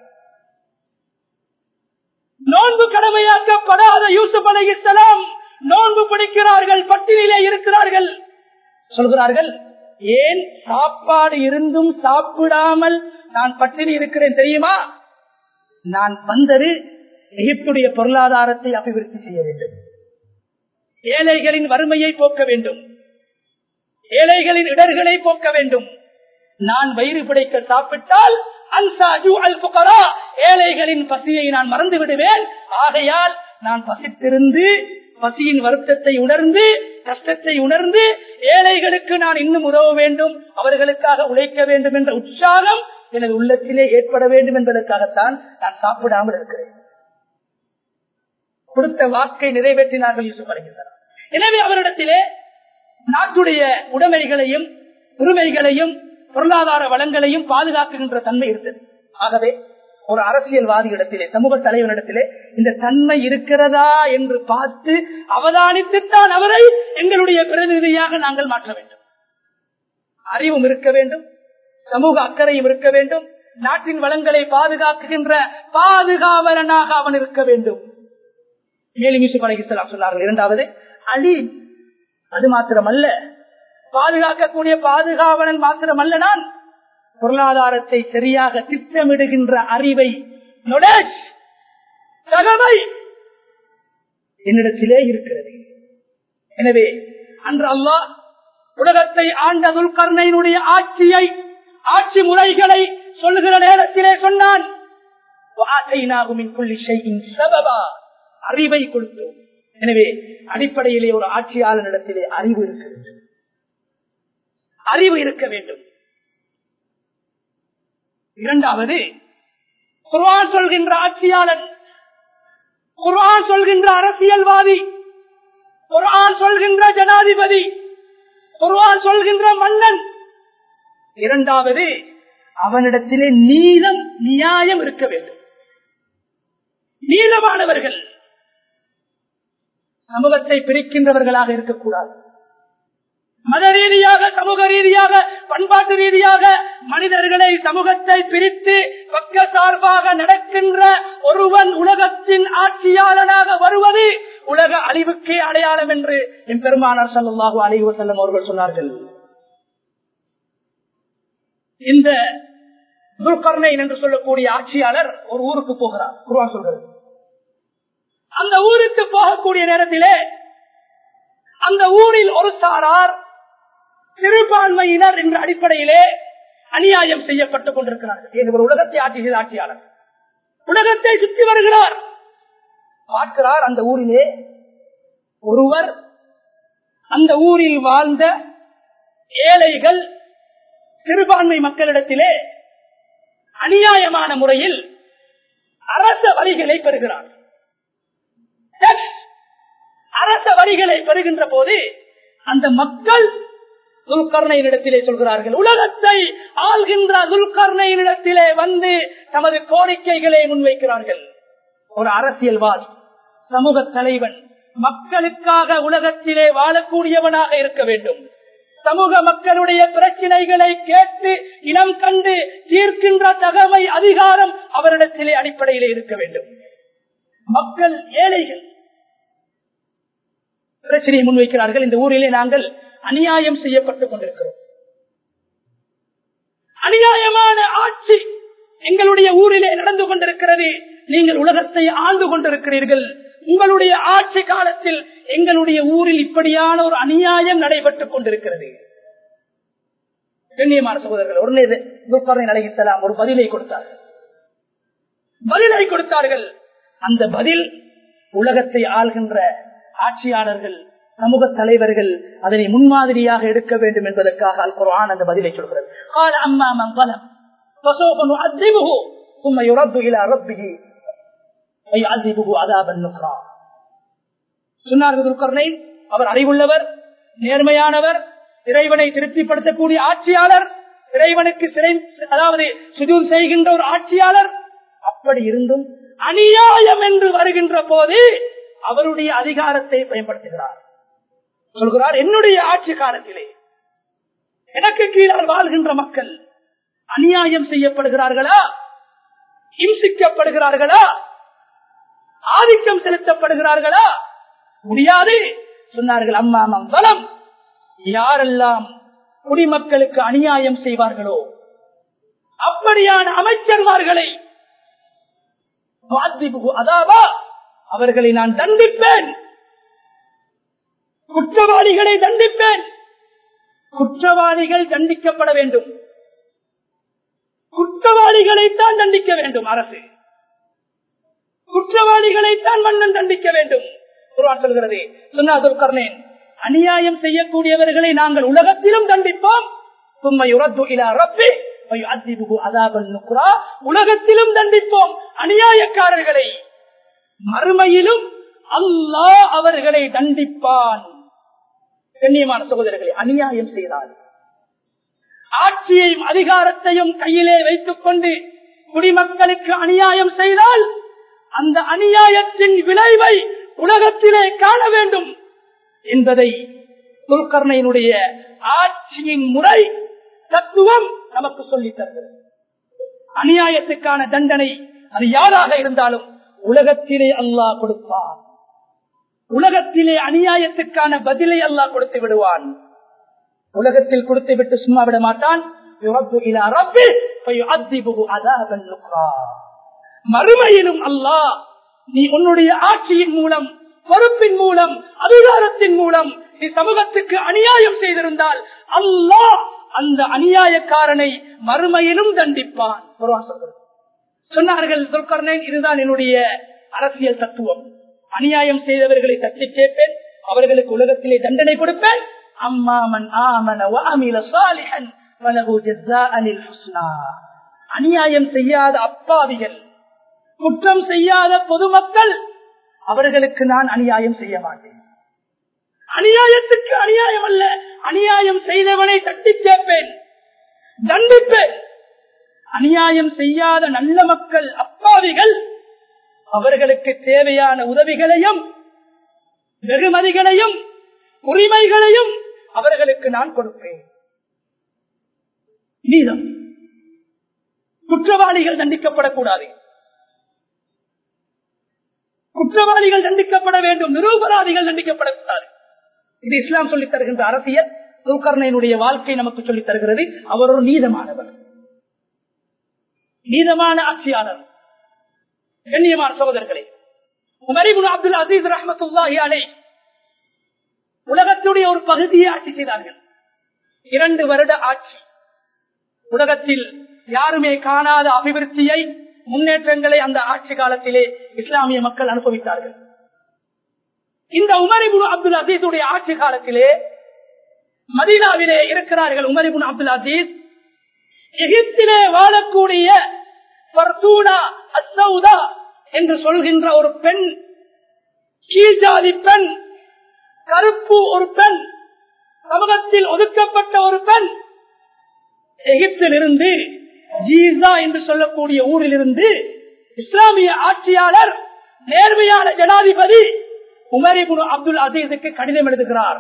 Speaker 1: நோன்பு கடமையாக்கப்படாத யூசுப் அலைஹிஸ்ஸலாம் நோன்பு பிடிக்கிறார்கள், பட்டினியிலே இருக்கிறார்கள். சொல்கிறார்கள், ஏன் சாப்பாடு இருந்தும் சாப்பிடாமல் நான் பட்டினி இருக்கிறேன் தெரியுமா? நான் வந்தது எகிப்துடைய பொருளாதாரத்தை அபிவிருத்தி செய்ய வேண்டும், ஏழைகளின் வறுமையை போக்க வேண்டும், ஏழைகளின் இடர்களை போக்க வேண்டும். நான் வயிறு பிடைக்க சாப்பிட்டால் ஏழைகளின் பசியை நான் மறந்து விடுவேன். ஆகையால் நான் பசித்திருந்து பசியின் வருத்தத்தை உணர்ந்து கஷ்டத்தை உணர்ந்து ஏழைகளுக்கு நான் இன்னும் உதவ வேண்டும், அவர்களுக்காக உழைக்க வேண்டும் என்ற உற்சாகம் எனது உள்ளத்திலே ஏற்பட வேண்டும் என்பதற்காகத்தான் நான் சாப்பிடாமல் இருக்கிறேன். கொடுத்த வாக்கை நிறைவேற்றினார்கள் யூசுப் அலைஹிஸ்ஸலாம். எனவே அவரிடத்திலே நாட்டுடைய உடைமைகளையும் உரிமைகளையும் பொருளாதார வளங்களையும் பாதுகாக்கின்ற தன்மை இருந்தது. ஆகவே ஒரு அரசியல்வாதி இடத்திலே, சமூக தலைவரிடத்திலே இந்த தன்மை இருக்கிறதா என்று பார்த்து அவதானித்துத்தான் அவரை எங்களுடைய பிரதிநிதியாக நாங்கள் மாற்ற வேண்டும். அறிவும் இருக்க வேண்டும், சமூக அக்கறையும் இருக்க வேண்டும், நாட்டின் வளங்களை பாதுகாக்குகின்ற பாதுகாவலனாக அவன் இருக்க வேண்டும். மேலும் யூசுப் அலைஹிஸ்ஸலாம் சொன்னார்கள், இரண்டாவது அலீம். அது மாத்திரமல்ல, பாதுகாக்கக்கூடிய பாதுகாவலன் மாத்திரமல்ல, நான் பொருளாதாரத்தை சரியாக திட்டமிடுகின்ற அறிவை, தகவல் என்னிடத்திலே இருக்கிறது. எனவே அன்று அல்லாஹ் உலகத்தை ஆண்ட துல்கர்னைனுடைய ஆட்சி முறைகளை சொல்லுகிற நேரத்திலே சொன்னான், அறிவை கொடுத்தோம். எனவே அடிப்படையிலே ஒரு ஆட்சியாளரிடத்திலே அறிவு இருக்கிறது, அறிவு இருக்க வேண்டும். இரண்டாவது, குர்ஆன் சொல்கின்ற ஆட்சியாளன், குர்ஆன் சொல்கின்ற அரசியல்வாதி, குர்ஆன் சொல்கின்ற ஜனாதிபதி, குர்ஆன் சொல்கின்ற மன்னன். இரண்டாவது, அவனிடத்திலே நீளம் நியாயம் இருக்க வேண்டும். நீளமானவர்கள், சமூகத்தை பிரிக்கின்றவர்களாக இருக்கக்கூடாது. மத ரீதியாக, சமூக ரீதியாக, பண்பாட்டு ரீதியாக மனிதர்களை, சமூகத்தை பிரித்து பக்க சார்பாக நடக்கின்ற ஒருவன் உலகத்தின் ஆட்சியாளனாக வருவது உலக அழிவுக்கே அடையாளம் என்று என் பெருமானார் ஸல்லல்லாஹு அலைஹி வஸல்லம் அவர்கள் சொன்னார்கள். இந்த துல்கர்னைன் என்று சொல்லக்கூடிய ஆட்சியாளர் ஒரு ஊருக்கு போகிறார். குர்ஆன் சொல்கிறது, அந்த ஊருக்கு போகக்கூடிய நேரத்திலே அந்த ஊரில் ஒரு சாரார் சிறுபான்மையினர் என்ற அடிப்படையிலே அநியாயம் செய்யப்பட்டுக் கொண்டிருக்கிறார்கள். ஒரு உலகத்தை ஆட்சி செய்த ஆட்சியாளர் உலகத்தை சுற்றி வருகிறார். பார்க்கிறார், அந்த ஊரிலே ஒருவர் அந்த ஊரில் வாழ்ந்த ஏழைகள் சிறுபான்மை மக்களிடத்திலே அநியாயமான முறையில் அரச வரிகளை பெறுகிறார். அரச வரிகளை பெறுகின்ற போது அந்த மக்கள் துல்கர்னைனிடத்திலே சொல்கிறார்கள், உலகத்தை ஆள்கின்ற துல்கர்னைனிடத்திலே வந்து தமது கோரிக்கைகளை முன்வைக்கிறார்கள். ஒரு அரசியல்வாதி, சமூக தலைவன் மக்களுக்காக உலகத்திலே வாழக்கூடியவனாக இருக்க வேண்டும். சமூக மக்களுடைய பிரச்சனைகளை கேட்டு இனம் கண்டு தீர்க்கின்ற தகமை அதிகாரம் அவரிடத்திலே அடிப்படையிலே இருக்க வேண்டும். மக்கள் ஏழைகள் பிரச்சனையை முன்வைக்கிறார்கள். இந்த ஊரிலே நாங்கள் அநியாயம் செய்யப்பட்டுக் கொண்டிருக்கிறோம். அநியாயமான ஆட்சி எங்களுடைய ஊரிலே நடந்து கொண்டிருக்கிறது. நீங்கள் உலகத்தை ஆண்டு கொண்டிருக்கிறீர்கள். உங்களுடைய ஆட்சி காலத்தில் எங்களுடைய ஊரில் இப்படியான ஒரு அநியாயம் நடைபெற்றுக் கொண்டிருக்கிறது. கண்ணியமான சகோதரர்கள், உடனே துல்கர்னைன் அலைஹிஸ்ஸலாம் ஒரு பதிலை கொடுத்தார்கள். அந்த பதில் உலகத்தை ஆள்கின்ற ஆட்சியாளர்கள், சமூக தலைவர்கள் அதனை முன்மாதிரியாக எடுக்க வேண்டும் என்பதற்காக அல் குர்ஆன் அந்த பதிலை சொல்கிறது. قال اما من ظلم فسوف نعذبه ثم يرد الى ربه فيعذبه عذابا نكرا. சொன்னார்கள் துல்கர்னைன், அவர் அறிவுள்ளவர், நேர்மையானவர், இறைவனை திருப்திப்படுத்தக்கூடிய ஆட்சியாளர், இறைவனுக்கு அதாவது சுஜூத் செய்கின்ற ஒரு ஆட்சியாளர். அப்படி இருந்தும் அநியாயம் என்று வருகின்ற போது அவருடைய அதிகாரத்தை பயன்படுத்துகிறார். சொல்கிறார், என்னுடைய ஆட்சி காலத்திலே எனக்கு கீழால் வாழ்கின்ற மக்கள் அநியாயம் செய்யப்படுகிறார்களா, இம்சிக்கப்படுகிறார்களா, ஆதிக்கம் செலுத்தப்படுகிறார்களா? முடியாது. சொன்னார்கள், அம்மாமம் வலம், யாரெல்லாம் குடிமக்களுக்கு அநியாயம் செய்வார்களோ அப்படியான அமைச்சர்மார்களை அவர்களை நான் தண்டிப்பேன், குற்றவாளிகளை தண்டிப்பேன். குற்றவாளிகள் தண்டிக்கப்பட வேண்டும், குற்றவாளிகளைத்தான் தண்டிக்க வேண்டும். அரசு குற்றவாளிகளைத்தான் மன்னன் தண்டிக்க வேண்டும். குர்ஆன் சொல்கிறது. சொன்னார் துல்கர்னைன், அநியாயம் செய்யக்கூடியவர்களை நாங்கள் உலகத்திலும் தண்டிப்போம். உலகத்திலும் தண்டிப்போம் அநியாயக்காரர்களை, மறுமையிலும் அல்லாஹ் அவர்களை தண்டிப்பான். கண்ணியமான சகோதரர்களை, அநியாயம் செய்தால், ஆட்சியையும் அதிகாரத்தையும் கையிலே வைத்துக் கொண்டு குடிமக்களுக்கு அநியாயம் செய்தால் அந்த அநியாயத்தின் விளைவை உலகத்திலே காண வேண்டும் என்பதை துல்கர்னைனுடைய ஆட்சியின் முறை தத்துவம் நமக்கு சொல்லித் தருகிறது. அநியாயத்துக்கான தண்டனை அது யாராக இருந்தாலும் உலகத்திலே அல்லாஹ் கொடுப்பான். உலகத்திலே அநியாயத்துக்கான பதிலை அல்லாஹ் கொடுத்து விடுவான். உலகத்தில் கொடுத்து விட்டு சும்மா விட மாட்டான். மறுமையிலும் அல்லாஹ் நீ உன்னுடைய ஆட்சியின் மூலம், பொறுப்பின் மூலம், அதிகாரத்தின் மூலம் நீ சமூகத்துக்கு அநியாயம் செய்திருந்தால் அல்லாஹ் அந்த அநியாயக்காரனை மறுமையிலும் தண்டிப்பான். சொன்னார்கள் துல்கர்னைன், இதுதான் என்னுடைய அரசியல் தத்துவம். அநியாயம் செய்தவர்களை தட்டி கேட்பேன், அவர்களுக்கு உலகத்திலே தண்டனை கொடுப்பேன். அம்மாமன் ஆமன வஅமில ஸாலிஹன் வலஹு ஜஸாஅனில் ஹுஸ்னா. அநியாயம் செய்யாத அப்பாவிகள், குற்றம் செய்யாத பொதுமக்கள், அவர்களுக்கு நான் அநியாயம் செய்ய மாட்டேன். அநியாயத்துக்கு அநியாயம் அல்ல, அநியாயம் செய்தவனை தட்டி கேட்பேன், தண்டிப்பேன். அநியாயம் செய்யாத நல்ல மக்கள், அப்பாவிகள், அவர்களுக்கு தேவையான உதவிகளையும் வெகுமதிகளையும் உரிமைகளையும் அவர்களுக்கு நான் கொடுப்பேன். நீதம். குற்றவாளிகள் தண்டிக்கப்படக்கூடாது, குற்றவாளிகள் தண்டிக்கப்பட வேண்டும், நிரூபராதிகள் தண்டிக்கப்படக்கூடாது. இது இஸ்லாம் சொல்லித் தருகின்ற அரசியல். துல்கர்னைனுடைய வாழ்க்கை நமக்கு சொல்லித் தருகிறது. அவர் ஒரு நீதமானவர், நீதமான ஆட்சியாளர். கண்ணியமான சகோதரர்களே, உமர் இப்னு அப்துல் அசீஸ் ரஹ்மத்துல்லாஹி அலைஹி உலகத்துடைய ஒரு பகுதியை ஆட்சி செய்தார்கள். 2 வருட ஆட்சி. உலகத்தில் யாருமே காணாத அபிவிருத்தியை, முன்னேற்றங்களை அந்த ஆட்சி காலத்திலே இஸ்லாமிய மக்கள் அனுபவித்தார்கள். இந்த உமர் இப்னு அப்துல் அசீஸுடைய ஆட்சி காலத்திலே மதீனாவிலே இருக்கிறார்கள். உமர் இப்னு அப்துல் அசீஸ் எகிப்திலே வாழக்கூடிய பர்தூனா அஸ்ஸௌதா என்று சொல்கின்ற ஒரு பெண், கீழ்ஜாதி பெண், கருப்பு ஒரு பெண், சமூகத்தில் ஒதுக்கப்பட்ட ஒரு பெண், எகிப்தில் இருந்து ஜீசா என்று சொல்லக்கூடிய ஊரில் இருந்து இஸ்லாமிய ஆட்சியாளர், நேர்மையான ஜனாதிபதி உமர் இப்னு அப்துல் அசீஸுக்கு கடிதம் எழுதுகிறார்.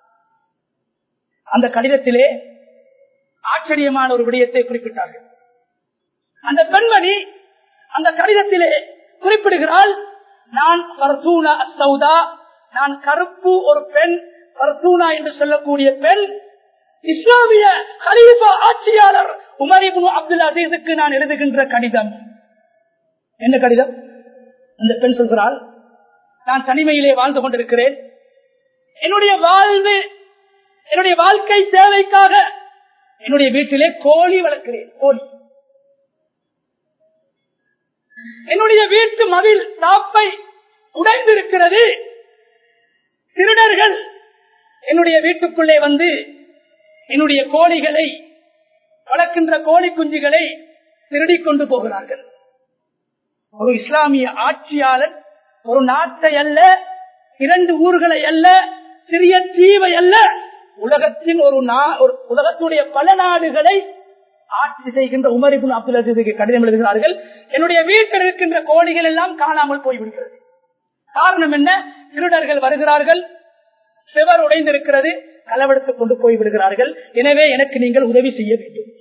Speaker 1: அந்த கடிதத்திலே ஆச்சரியமான ஒரு விடயத்தை குறிப்பிட்டார்கள். அந்த பெண்மணி அந்த கடிதத்திலே குறிப்பிடுகிறாள், நான் பர்தூனா அஸ்ஸௌதா, நான் கருப்பு ஒரு பெண், பர்சூனா என்று சொல்லக்கூடிய பெண் இஸ்லாமிய கலீஃபா ஆட்சியாளர் உமர் இப்னு அப்துல் அசீஸுக்கு நான் எழுதுகின்ற கடிதம். என்ன கடிதம்? அந்த பெண் சொல்கிறாள், நான் தனிமையிலே வாழ்ந்து கொண்டிருக்கிறேன். என்னுடைய வாழ்க்கை சேவைக்காக என்னுடைய வீட்டிலே கோழி வளர்க்கிறேன். கோழி என்னுடைய வீட்டு மதில் தாப்பை உடைந்திருக்கிறது. திருடர்கள் என்னுடைய வீட்டுக்குள்ளே வந்து என்னுடைய கோழிகளை, வளர்க்கின்ற கோழி குஞ்சுகளை திருடிக் கொண்டு போகிறார்கள். ஒரு இஸ்லாமிய ஆட்சியாளர் ஒரு நாட்டை அல்ல, 2 ஊர்களை அல்ல, சிறிய தீவை அல்ல, உலகத்துடைய பல நாடுகளை ஆட்சி செய்கின்ற உமர் இப்னு அப்துல் அசீஸுக்கு கடிதம் எழுதுகிறார்கள். என்னுடைய வீட்டில் இருக்கின்ற கோழிகள் எல்லாம் காணாமல் போய்விடுகிறது. காரணம் என்ன? திருடர்கள் வருகிறார்கள், செவர் உடைந்திருக்கிறது, களவெடுத்துக் கொண்டு போய்விடுகிறார்கள். எனவே எனக்கு நீங்கள் உதவி செய்ய வேண்டும்.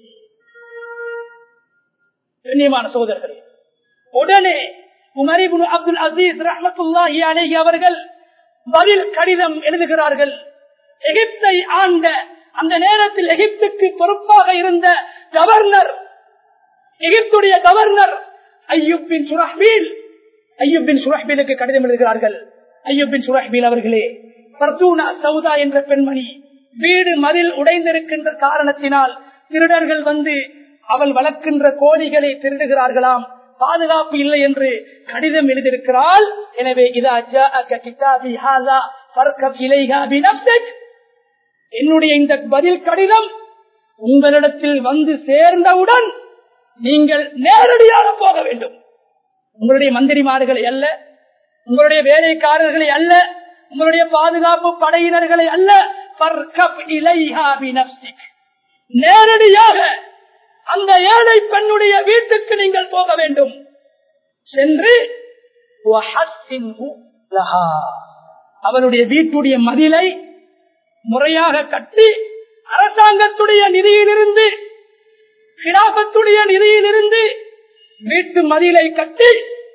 Speaker 1: கண்ணியமான சகோதரர்களே, உடனே உமர் இப்னு அப்துல் அசீஸ் ரஹ்மத்துல்லாஹி அலைஹி அவர்கள் பதில் கடிதம் எழுதுகிறார்கள். எகிப்தை ஆண்ட, அந்த நேரத்தில் எகிப்துக்கு பொறுப்பாக இருந்த கவர்னர், எகிப்துடைய கவர்னர் அய்யூப் பின் சுரஹ்பீலுக்கு கடிதம் எழுதுகிறார்கள். அய்யூப் பின் சுரஹ்பீல் அவர்களே, பர்சூனா சௌதா என்ற பெண்மணி வீடு மதில் உடைந்திருக்கின்ற காரணத்தினால் திருடர்கள் வந்து அவள் வளர்க்கின்ற கோழிகளை திருடுகிறார்களாம், பாதுகாப்பு இல்லை என்று கடிதம் எழுதியிருக்கிறாள். எனவே என்னுடைய இந்த பதில் கடிதம் உங்களிடத்தில் வந்து சேர்ந்தவுடன் நீங்கள் நேரடியாக போக வேண்டும். உங்களுடைய மந்திரிமார்களை அல்ல, உங்களுடைய வேலைக்காரர்களை அல்ல, உங்களுடைய பாதுகாப்பு படையினர்களை அல்ல, நேரடியாக அந்த ஏழை பெண்ணுடைய வீட்டுக்கு நீங்கள் போக வேண்டும். சென்று அவளுடைய வீட்டுடைய மதிலை முறையாக கட்டி, அரசாங்கத்துடைய நிதியிலிருந்து, கிலாபத்துடைய நிதியிலிருந்து வீட்டு மதிலை கட்டி,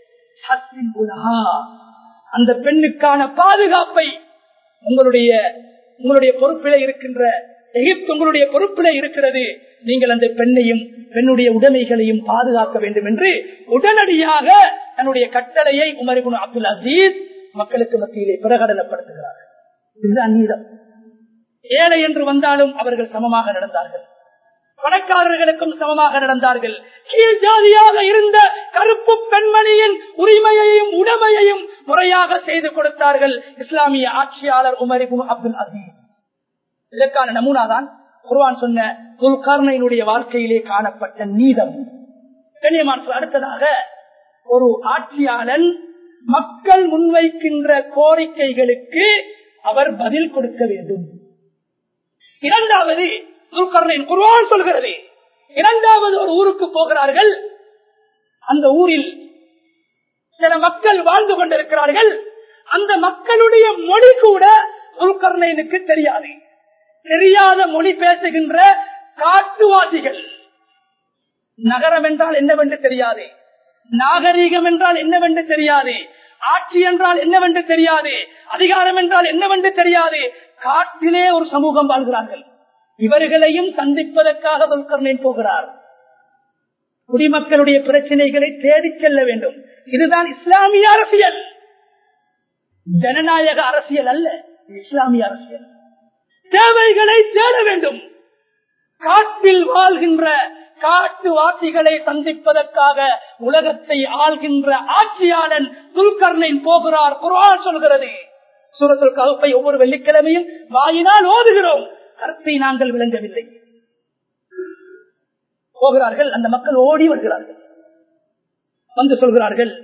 Speaker 1: அந்த பெண்ணுக்கான பாதுகாப்பை உங்களுடைய பொறுப்பிலே இருக்கின்ற எகிப்து உங்களுடைய பொறுப்பிலே இருக்கிறது. நீங்கள் அந்த பெண்ணையும் பெண்ணுடைய உடைமைகளையும் பாதுகாக்க வேண்டும் என்று உடனடியாக தன்னுடைய கட்டளையை உமர் இப்னு அப்துல் அசீஸ் மக்களுக்கு மத்தியிலே பிரகடனப்படுத்துகிறார்கள். இதுதான் நீதம். ஏழை என்று வந்தாலும் அவர்கள் சமமாக நடந்தார்கள், பணக்காரர்களுக்கும் சமமாக நடந்தார்கள். கீழ் ஜாதியாக இருந்த கருப்பு பெண்மணியின் உரிமையையும் உடைமையையும் முறையாக செய்து கொடுத்தார்கள் இஸ்லாமிய ஆட்சியாளர் உமர் இப்னு அப்துல் அசீஸ். இதற்கான நமூனாதான் குர்ஆன் சொன்ன துல்கர்னைனுடைய வாழ்க்கையிலே காணப்பட்ட நீதம். கண்ணியமான, அடுத்ததாக ஒரு ஆட்சியாளன் மக்கள் முன்வைக்கின்ற கோரிக்கைகளுக்கு அவர் பதில் கொடுக்க வேண்டும். இரண்டாவது, துல்கர்னைன் குர்ஆன் சொல்கிறது, இரண்டாவது ஒரு ஊருக்கு போகிறார்கள். அந்த ஊரில் சில மக்கள் வாழ்ந்து கொண்டிருக்கிறார்கள். அந்த மக்களுடைய மொழி கூட துல்கர்னைனுக்கு தெரியாது. தெரியாத மொழி பேசுகின்ற காட்டுவாசிகள். நகரம் என்றால் என்னவென்று தெரியாது, நாகரீகம் என்றால் என்னவென்று தெரியாது, ஆட்சி என்றால் என்னவென்று தெரியாது, அதிகாரம் என்றால் என்னவென்று தெரியாது. காட்டிலே ஒரு சமூகம் வாழ்கிறார்கள். இவர்களையும் சந்திப்பதற்காக துல்கர்னைன் போகிறார். குடிமக்களுடைய பிரச்சனைகளை தேடிச் செல்ல வேண்டும். இதுதான் இஸ்லாமிய அரசியல், ஜனநாயக அரசியல் அல்ல, இஸ்லாமிய அரசியல். தேவைகளை தேட வேண்டும். காட்டில் வாழ்கின்ற காட்டுவாசிகளை சந்திப்பதற்காக உலகத்தை ஆள்கின்ற ஆட்சியாளன் துல்கர்னைன் போகிறார். குர்ஆன் சொல்கிறது. சூரத்துல் கஹ்ஃபை ஒவ்வொரு வெள்ளிக்கிழமையும் வாயினால் ஓதுகிறோம், கருத்தை நாங்கள் விளங்கவில்லை. போகிறார்கள், அந்த மக்கள் ஓடி வருகிறார்கள், வந்து சொல்கிறார்கள்,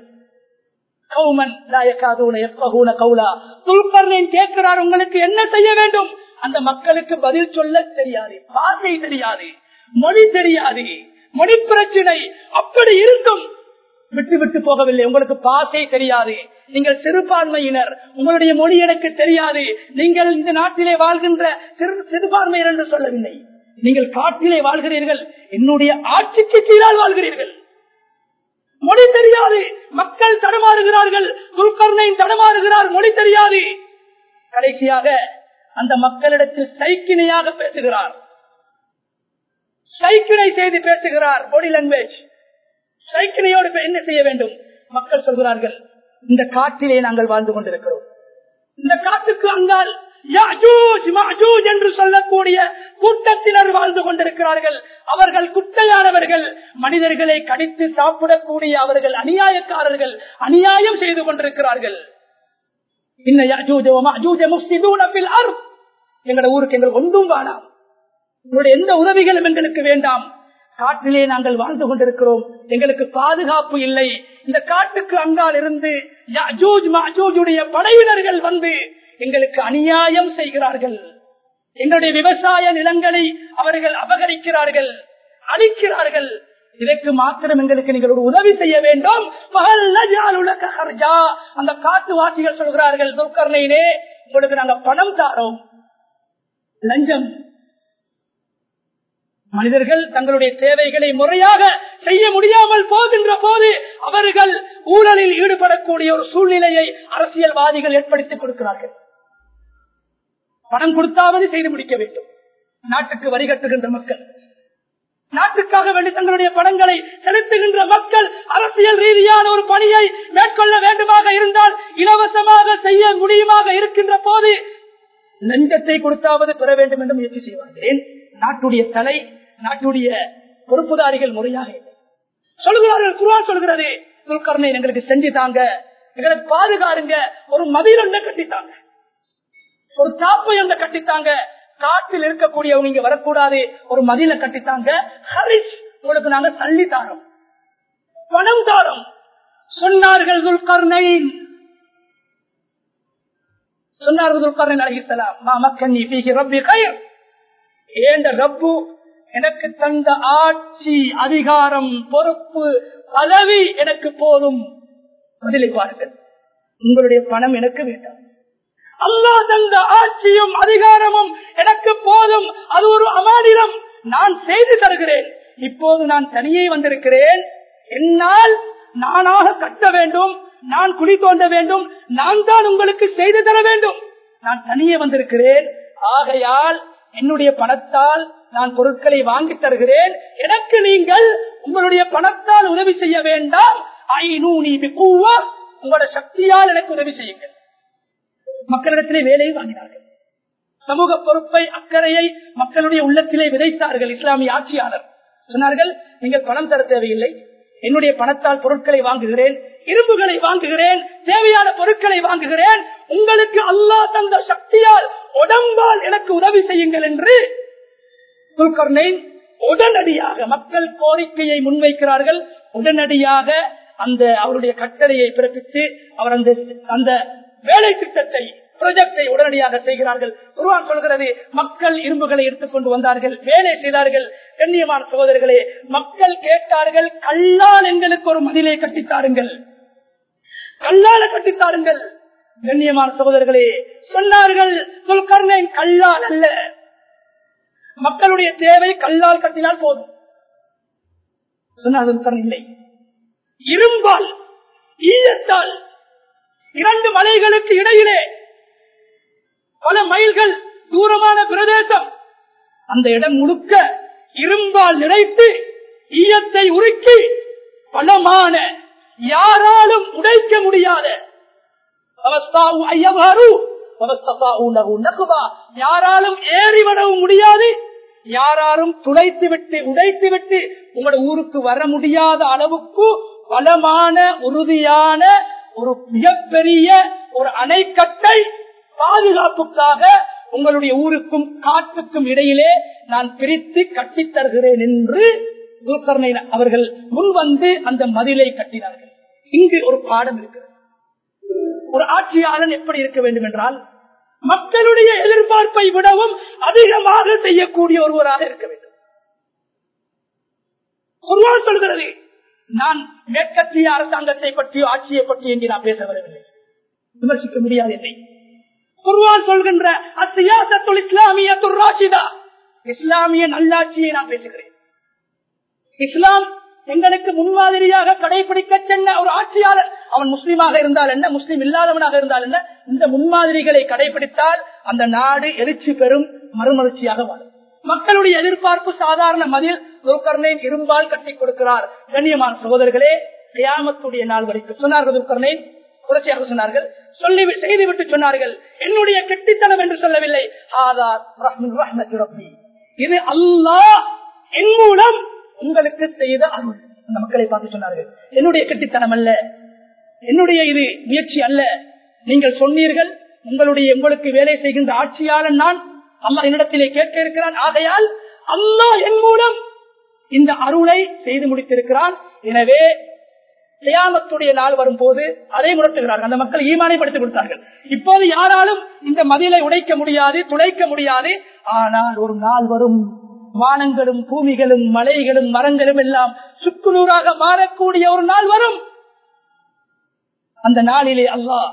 Speaker 1: துல்கர்னைன் கேட்கிறார், உங்களுக்கு என்ன செய்ய வேண்டும்? அந்த மக்களுக்கு பதில் சொல்ல தெரியாது, பாஷை தெரியாது, மொழி தெரியாது, மொழி பிரச்சனை அப்படி இருக்கும். விட்டு விட்டு போகவில்லை. உங்களுக்கு பாஷை தெரியாது, நீங்கள் சிறுபான்மையினர், உங்களுடைய மொழி எனக்கு தெரியாது, நீங்கள் இந்த நாட்டிலே வாழ்கின்ற சிறுபான்மையினர் என்று சொல்லவில்லை, நீங்கள் காட்டிலே வாழ்கிறீர்கள், என்னுடைய ஆட்சிக்கு கீழால் வாழ்கிறீர்கள். மொழி தெரியாது, மக்கள் தடமாறுகிறார்கள், துல்கர்னைன் தடமாறுகிறார், மொழி தெரியாது. கடைசியாக அந்த மக்களிடத்தில் சைக்கிணையாக பேசுகிறார், சைக்கிளை செய்து பேசுகிறார். பாடி லாங்குவேஜ் சைக்கிணையோடு என்ன செய்ய வேண்டும்? மக்கள் சொல்கிறார்கள், இந்த காட்டிலே நாங்கள் வாழ்ந்து கொண்டிருக்கிறோம், இந்த காட்டுக்கு அங்கால் யாஜூஜ் மாஜூஜ் என்று சொல்லக்கூடிய கூட்டத்தினர் வாழ்ந்து கொண்டிருக்கிறார்கள். அவர்கள் குட்டையானவர்கள், மனிதர்களை கடித்து சாப்பிடக்கூடிய அவர்கள் அநியாயக்காரர்கள், அநியாயம் செய்து கொண்டிருக்கிறார்கள். இன்ன யாஜூஜ வ மாஜூஜ முஃப்ஸிதூன ஃபில் அர்த். எங்களுடைய ஊருக்கு எங்களுக்கு ஒன்றும் வேண்டாம், உங்களுடைய எந்த உதவிகளும் எங்களுக்கு வேண்டாம். காட்டிலே நாங்கள் வாழ்ந்து கொண்டிருக்கிறோம், எங்களுக்கு பாதுகாப்பு இல்லை. இந்த காட்டுக்கு அங்கால் இருந்து யாஜூஜ் மாஜூஜுடைய படையினர்கள் வந்து எங்களுக்கு அநியாயம் செய்கிறார்கள். எங்களுடைய விவசாய நிலங்களை அவர்கள் அபகரிக்கிறார்கள், அழிக்கிறார்கள். இதற்கு மாத்திரம் எங்களுக்கு நீங்கள் ஒரு உதவி செய்ய வேண்டும். அந்த காட்டுவாசிகள் சொல்கிறார்கள், துல்கர்ணைனே, உங்களுக்கு நாங்கள் பணம் தாரோம். லஞ்சம். மனிதர்கள் தங்களுடைய தேவைகளை முறையாக செய்ய முடியாமல் போகின்ற போது அவர்கள் ஊழலில் ஈடுபடக்கூடிய ஒரு சூழ்நிலையை அரசியல்வாதிகள் ஏற்படுத்திக் கொடுக்கிறார்கள். பணம் கொடுத்தாவது செய்து முடிக்க வேண்டும். நாட்டுக்கு வரி கட்டுகின்ற மக்கள், நாட்டுக்காக வேண்டி தங்களுடைய பணங்களை செலுத்துகின்ற மக்கள் அரசியல் ரீதியான ஒரு பணியை மேற்கொள்ள வேண்டுமாக இருந்தால் இலவசமாக செய்ய முடியுமாக இருக்கின்ற போது லஞ்சத்தை கொடுத்தாவது பெற வேண்டும் என்று முயற்சி செய்வார்கள். நாட்டுடைய தலை, நாட்டுடைய பொறுப்புதாரிகள் முறையாக சொல்கிறார்கள். குர்ஆன் சொல்கிறது, துல்கர்ணைன் எங்களுக்கு செஞ்சு தாங்க, எங்களுக்கு பாதுகாருங்க, ஒரு மதில் ஒன்றை கட்டித்தாங்க, ஒரு தாப்பை ஒன்றை கட்டித்தாங்க, காட்டில் இருக்கக்கூடியவங்க இங்க வரக்கூடாது, ஒரு மதில கட்டித்தாங்க, ஹரிஷ் உங்களுக்கு நாங்க தள்ளி தாரோம், பணம் தாரோம் சொன்னார்கள். துல்கர்ணைன் சொன்னார்கள், துல்கர்ணைன் அலைஹிஸ்ஸலாம், மா மக்கன்னி ஃபீஹி ரப்பி கைர். ஏண்ட ரப்பு எனக்கு தந்த ஆட்சி, அதிகாரம், பொறுப்பு, பதவி எனக்கு போதும். பதிலை பாருங்கள், உங்களுடைய பணம் எனக்கு வேண்டாம். அல்லாஹ் தந்த ஆட்சியும் அதிகாரமும் எனக்கு போதும், அது ஒரு அமானிதம், நான் செய்து தருகிறேன். இப்போது நான் தனியே வந்திருக்கிறேன், என்னால் நானாக கட்ட வேண்டும், நான் குழி தோண்ட வேண்டும், நான் தான் உங்களுக்கு செய்து தர வேண்டும். நான் தனியே வந்திருக்கிறேன், ஆகையால் என்னுடைய பணத்தால் நான் பொருட்களை வாங்கி தருகிறேன், எனக்கு நீங்கள் உங்களுடைய பணத்தால் உதவி செய்ய வேண்டாம். உங்களோட சக்தியால் எனக்கு உதவி செய்யுங்கள். மக்களிடத்திலே வேலையை வாங்கினார்கள், சமூக பொறுப்பை, அக்கறையை மக்களுடைய உள்ளத்திலே விதைத்தார்கள். இஸ்லாமிய ஆட்சியாளர் சொன்னார்கள், நீங்கள் பணம் தர தேவையில்லை, என்னுடைய பணத்தால் பொருட்களை வாங்குகிறேன், இரும்புகளை வாங்குகிறேன், தேவையான பொருட்களை வாங்குகிறேன், உங்களுக்கு அல்லாஹ் தந்த சக்தியால், உடம்பால் எனக்கு உதவி செய்யுங்கள் என்று துல்கர்ணைன் உடனடியாக மக்கள் கோரிக்கையை முன்வைக்கிறார்கள். உடனடியாக அந்த அவருடைய கட்டளையை பிறப்பித்து அவர் அந்த வேலை திட்டத்தை, ப்ராஜெக்டை உடனடியாக செய்கிறார்கள். குர்ஆன் சொல்கிறது, மக்கள் இரும்புகளை எடுத்துக்கொண்டு வந்தார்கள், வேலை செய்தார்கள். கண்ணியமான சகோதரர்களே, மக்கள் கேட்டார்கள், கல்லால் எங்களுக்கு ஒரு மதிலை கட்டித்தாருங்கள், கல்லால கட்டித்தாருங்கள். கண்ணியமான சகோதரர்களே, சொன்னார்கள், துல்கர்ணைன் கல்லால் அல்ல, மக்களுடைய தேவை கல்லால் கட்டினால் போதும். சொன்னார்கள், இல்லை, இரும்பால், ஈயத்தால், இரண்டு மலைகளுக்கு இடையிலே பல மைல்கள் தூரமான பிரதேசம், அந்த இடம் முழுக்க இரும்பால் நிறைத்து ஈயத்தை உருக்கி பலமான, யாராலும் உடைக்க முடியாத, யாராலும் ஏறிவிடவும் முடியாது, யாராலும் துளைத்துவிட்டு உடைத்துவிட்டு உங்களுடைய ஊருக்கு வர முடியாத அளவுக்கு பலமான, உறுதியான ஒரு மிகப்பெரிய ஒரு அணைக்கட்டை பாதுகாப்புக்காக உங்களுடைய ஊருக்கும் காட்டுக்கும் இடையிலே நான் பிரித்து கட்டித் தருகிறேன் என்று துல்கர்ணைன் அவர்கள் முன்வந்து அந்த மதிலை கட்டினார்கள். இங்கு ஒரு பாடம் இருக்கிறது. ஒரு ஆட்சியாளன் எப்படி இருக்க வேண்டும் என்றால், மக்களுடைய எதிர்பார்ப்பை விடவும் அதிகமாக செய்யக்கூடிய ஒருவராக இருக்க வேண்டும். குர்ஆன் சொல்கிறது, நான் மேற்கத்திய அரசாங்கத்தை பற்றியோ ஆட்சியை பற்றியோ என்று நான் பேச வரவில்லை, விமர்சிக்க முடியாது என்னை. குர்ஆன் சொல்கின்ற அஸ்ஸியாஸத்துல் இஸ்லாமிய்யத்துர் ராஷிதா, இஸ்லாமிய நல்லாட்சியை நான் பேசுகிறேன். இஸ்லாம் எங்களுக்கு முன்மாதிரியாக கடைபிடிக்க சென்ற ஒரு ஆட்சியாளர், அவன் முஸ்லீமாக இருந்தால் என்ன, முஸ்லீம் இல்லாதவனாக இருந்தால் என்ன, இந்த முன்மாதிரிகளை கடைபிடித்தால் அந்த நாடு எழுச்சி பெறும், மறுமலர்ச்சியாக வாழும். மக்களுடைய எதிர்பார்ப்பு சாதாரண மதில் துல்கர்னைன் இரும்பால் கட்டி கொடுக்கிறார். கண்ணியமான சகோதரர்களே, கியாமத்துடைய நாள் வரைக்கும் சொன்னார்கள். துல்கர்னைன் புரட்சியாக சொன்னார்கள், செய்துவிட்டு சொன்னார்கள், என்னுடைய கெட்டித்தனம் என்று சொல்லவில்லை, இது அல்லாஹ் என் மூலம் உங்களுக்கு செய்த அருள். அந்த மக்களை பார்த்து சொன்னார்கள், என்னுடைய கெட்டித்தனம் அல்ல, என்னுடைய இது முயற்சி அல்ல, நீங்கள் சொன்னீர்கள், உங்களுக்கு வேலை செய்கின்ற ஆட்சியாளன் நான், அல்லாஹ் என்னிடத்திலே கேட்க இருக்கிறான், ஆகையால் அல்லாஹ் என் மூலம் இந்த அருளை செய்து முடித்திருக்கிறான். எனவே கியாமத்துடைய நாள் வரும்போது அதை உணர்த்துகிறார்கள். அந்த மக்கள் ஈமானை படித்துக் கொடுத்தார்கள். இப்போது யாராலும் இந்த மதிலை உடைக்க முடியாது, துளைக்க முடியாது. ஆனால் ஒரு நாள் வரும், வானங்களும் பூமிகளும் மலைகளும் மரங்களும் எல்லாம் சுக்குநூறாக மாறக்கூடிய ஒரு நாள் வரும். அந்த நாளிலே அல்லாஹ்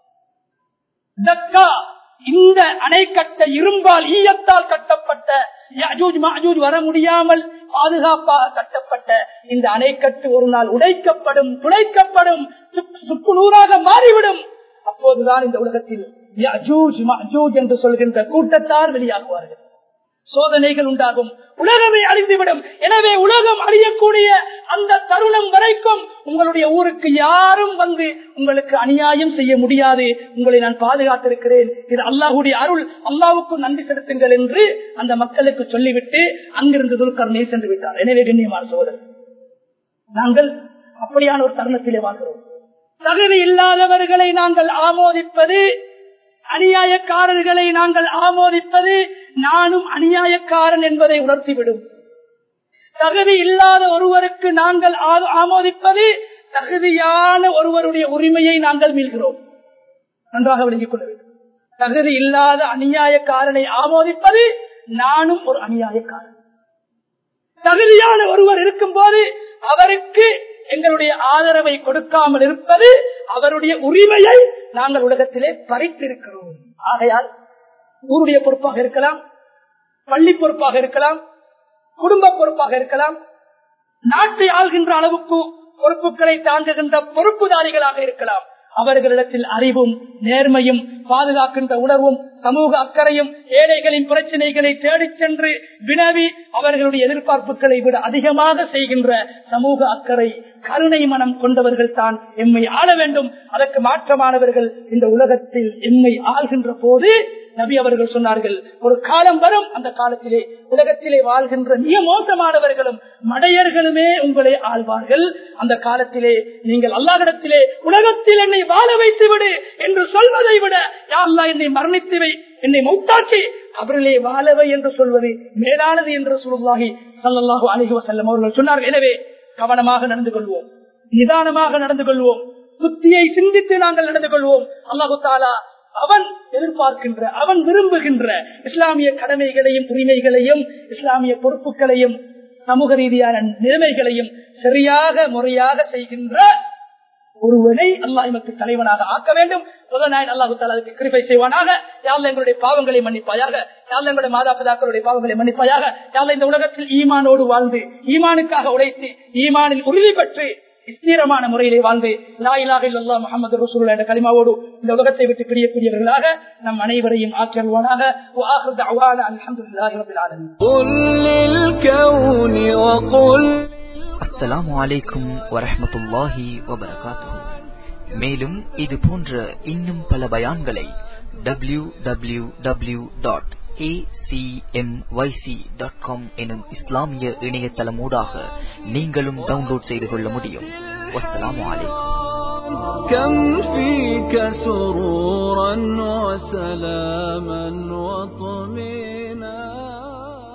Speaker 1: தக்கா, இந்த அணைக்கட்ட இரும்பால் ஈயத்தால் கட்டப்பட்ட, யஜூஜ் மஜூஜ் வர முடியாமல் பாதுகாப்பாக கட்டப்பட்ட இந்த அணைக்கட்டு ஒரு நாள் உடைக்கப்படும், துளைக்கப்படும், சுக்குநூறாக மாறிவிடும். அப்போதுதான் இந்த உலகத்தில் யஜூஜ் மஜூஜ் என்று சொல்கின்ற கூட்டத்தார் வெளியாகுவார்கள். சோதனைகள் உண்டாகும், உலகமே அழிந்துவிடும். எனவே உலகம் அழியக்கூடிய அந்த தருணம் வரைக்கும் உங்களுடைய ஊருக்கு யாரும் வந்து உங்களுக்கு அநியாயம் செய்ய முடியாது, உங்களை நான் பாதுகாத்திருக்கிறேன், இது அல்லாஹ்வுடைய அருள், அல்லாஹ்வுக்கு நன்றி செலுத்துங்கள் என்று அந்த மக்களுக்கு சொல்லிவிட்டு அங்கிருந்து துல்கர்னைன் சென்று விட்டார். எனவே கண்ணியமான சகோதரர், நாங்கள் அப்படியான ஒரு தருணத்திலே வாழ்கிறோம். தகுதி இல்லாதவர்களை நாங்கள் ஆமோதிப்பது, அநியாயக்காரர்களை நாங்கள் ஆமோதிப்பது நானும் அநியாயக்காரன் என்பதை உணர்த்திவிடும். தகுதி இல்லாத ஒருவருக்கு நாங்கள் ஆமோதிப்பது தகுதியான ஒருவருடைய உரிமையை நாங்கள் மீள்கிறோம். நன்றாக விளங்கிக் கொள்ள வேண்டும். தகுதி இல்லாத அநியாயக்காரனை ஆமோதிப்பது நானும் ஒரு அநியாயக்காரன். தகுதியான ஒருவர் இருக்கும் போது அவருக்கு எங்களுடைய ஆதரவை கொடுக்காமல் இருப்பது அவருடைய உரிமையை நாங்கள் உலகத்திலே பறித்திருக்கிறோம். ஆகையால் ஊருடைய பொறுப்பாக இருக்கலாம், பள்ளி பொறுப்பாக இருக்கலாம், குடும்ப பொறுப்பாக இருக்கலாம், நாட்டை ஆள்கின்ற அளவுக்கு பொறுப்புகளை தாங்குகின்ற பொறுப்புதாரிகளாக இருக்கலாம். அவர்களிடத்தில் அறிவும் நேர்மையும் பாதுகாக்கின்ற உணர்வும் சமூக அக்கறையும் ஏழைகளின் பிரச்சனைகளை தேடிச் சென்று வினவி அவர்களுடைய எதிர்பார்ப்புகளை விட அதிகமாக செய்கின்ற சமூக அக்கறை கருணை மனம் கொண்டவர்கள் தான் எம்மை ஆள வேண்டும். அதற்கு மாற்றமானவர்கள் இந்த உலகத்தில் எம்மை ஆள்கின்ற போது நபி அவர்கள் சொன்னார்கள், ஒரு காலம் வரும், அந்த காலத்திலே உலகத்திலே வாழ்கின்ற மிக மோசமானவர்களும் மடையர்களுமே உங்களை ஆள்வார்கள். அந்த காலத்திலே நீங்கள் அல்லாஹ்விடத்திலே உலகத்தில் என்னை வாழ வைத்து விடு என்று சொல்வதை விட, யா அல்லாஹ் என்னை மரணித்து வை, என்னை மௌத்தாக்கி அவர்களே வாழவை என்று சொல்வது மேலானது என்று ரசூலுல்லாஹி ஸல்லல்லாஹு அலைஹி வஸல்லம் அவர்கள் சொன்னார்கள். எனவே கவனமாக நடந்து கொள்வோம், நிதானமாக நடந்து கொள்வோம், புத்தியை சிந்தித்து நாங்கள் நடந்து கொள்வோம். அல்லாஹு தஆலா அவன் எதிர்பார்க்கின்ற, அவன் விரும்புகின்ற இஸ்லாமிய கடமைகளையும் உரிமைகளையும் இஸ்லாமிய பொறுப்புகளையும் சமூக ரீதியான நிலைமைகளையும் சரியாக முறையாக செய்கின்ற ஒருவனை அல்லாஹ் எமக்கு தலைவனாக ஆக்க வேண்டும். அல்லாஹு தஆலா அதுக்கு கிருபை செய்வானாக. யா அல்லாஹ் எங்களுடைய பாவங்களை மன்னிப்பாயாக, யா அல்லாஹ் எங்களுடைய மாதா பிதாக்களுடைய பாவங்களை மன்னிப்பாயாக. யா அல்லாஹ் இந்த உலகத்தில் ஈமானோடு வாழ்ந்து ஈமானுக்காக உழைத்து ஈமானில் உறுதி பெற்று ஸ்திரமான முறையிலே வாழ்ந்து லா இலாஹ இல்லல்லாஹ் முஹம்மது ரசூலுல்லாஹ் என்ற கலிமாவோடு இந்த உலகத்தை விட்டு பிரியக்கூடியவர்களாக நம் அனைவரையும் ஆக்கியல்வானாக. வ ஆகிரு தஅவானா அல்ஹம்துலில்லாஹி ரப்பில் ஆலமீன்.
Speaker 2: அஸ்ஸலாமு அலைக்கும் வரஹ்மத்துல்லாஹி வபரகாத்துஹு. மேலும் இது போன்ற இன்னும் பல பயான்களை www.acmyc.com எனும் இஸ்லாமிய இணையதளமூடாக நீங்களும் டவுன்லோட் செய்து கொள்ள முடியும். வஸ்ஸலாமு அலைக்கும்.
Speaker 3: كم فيك سرورا وسلاما وطمئنا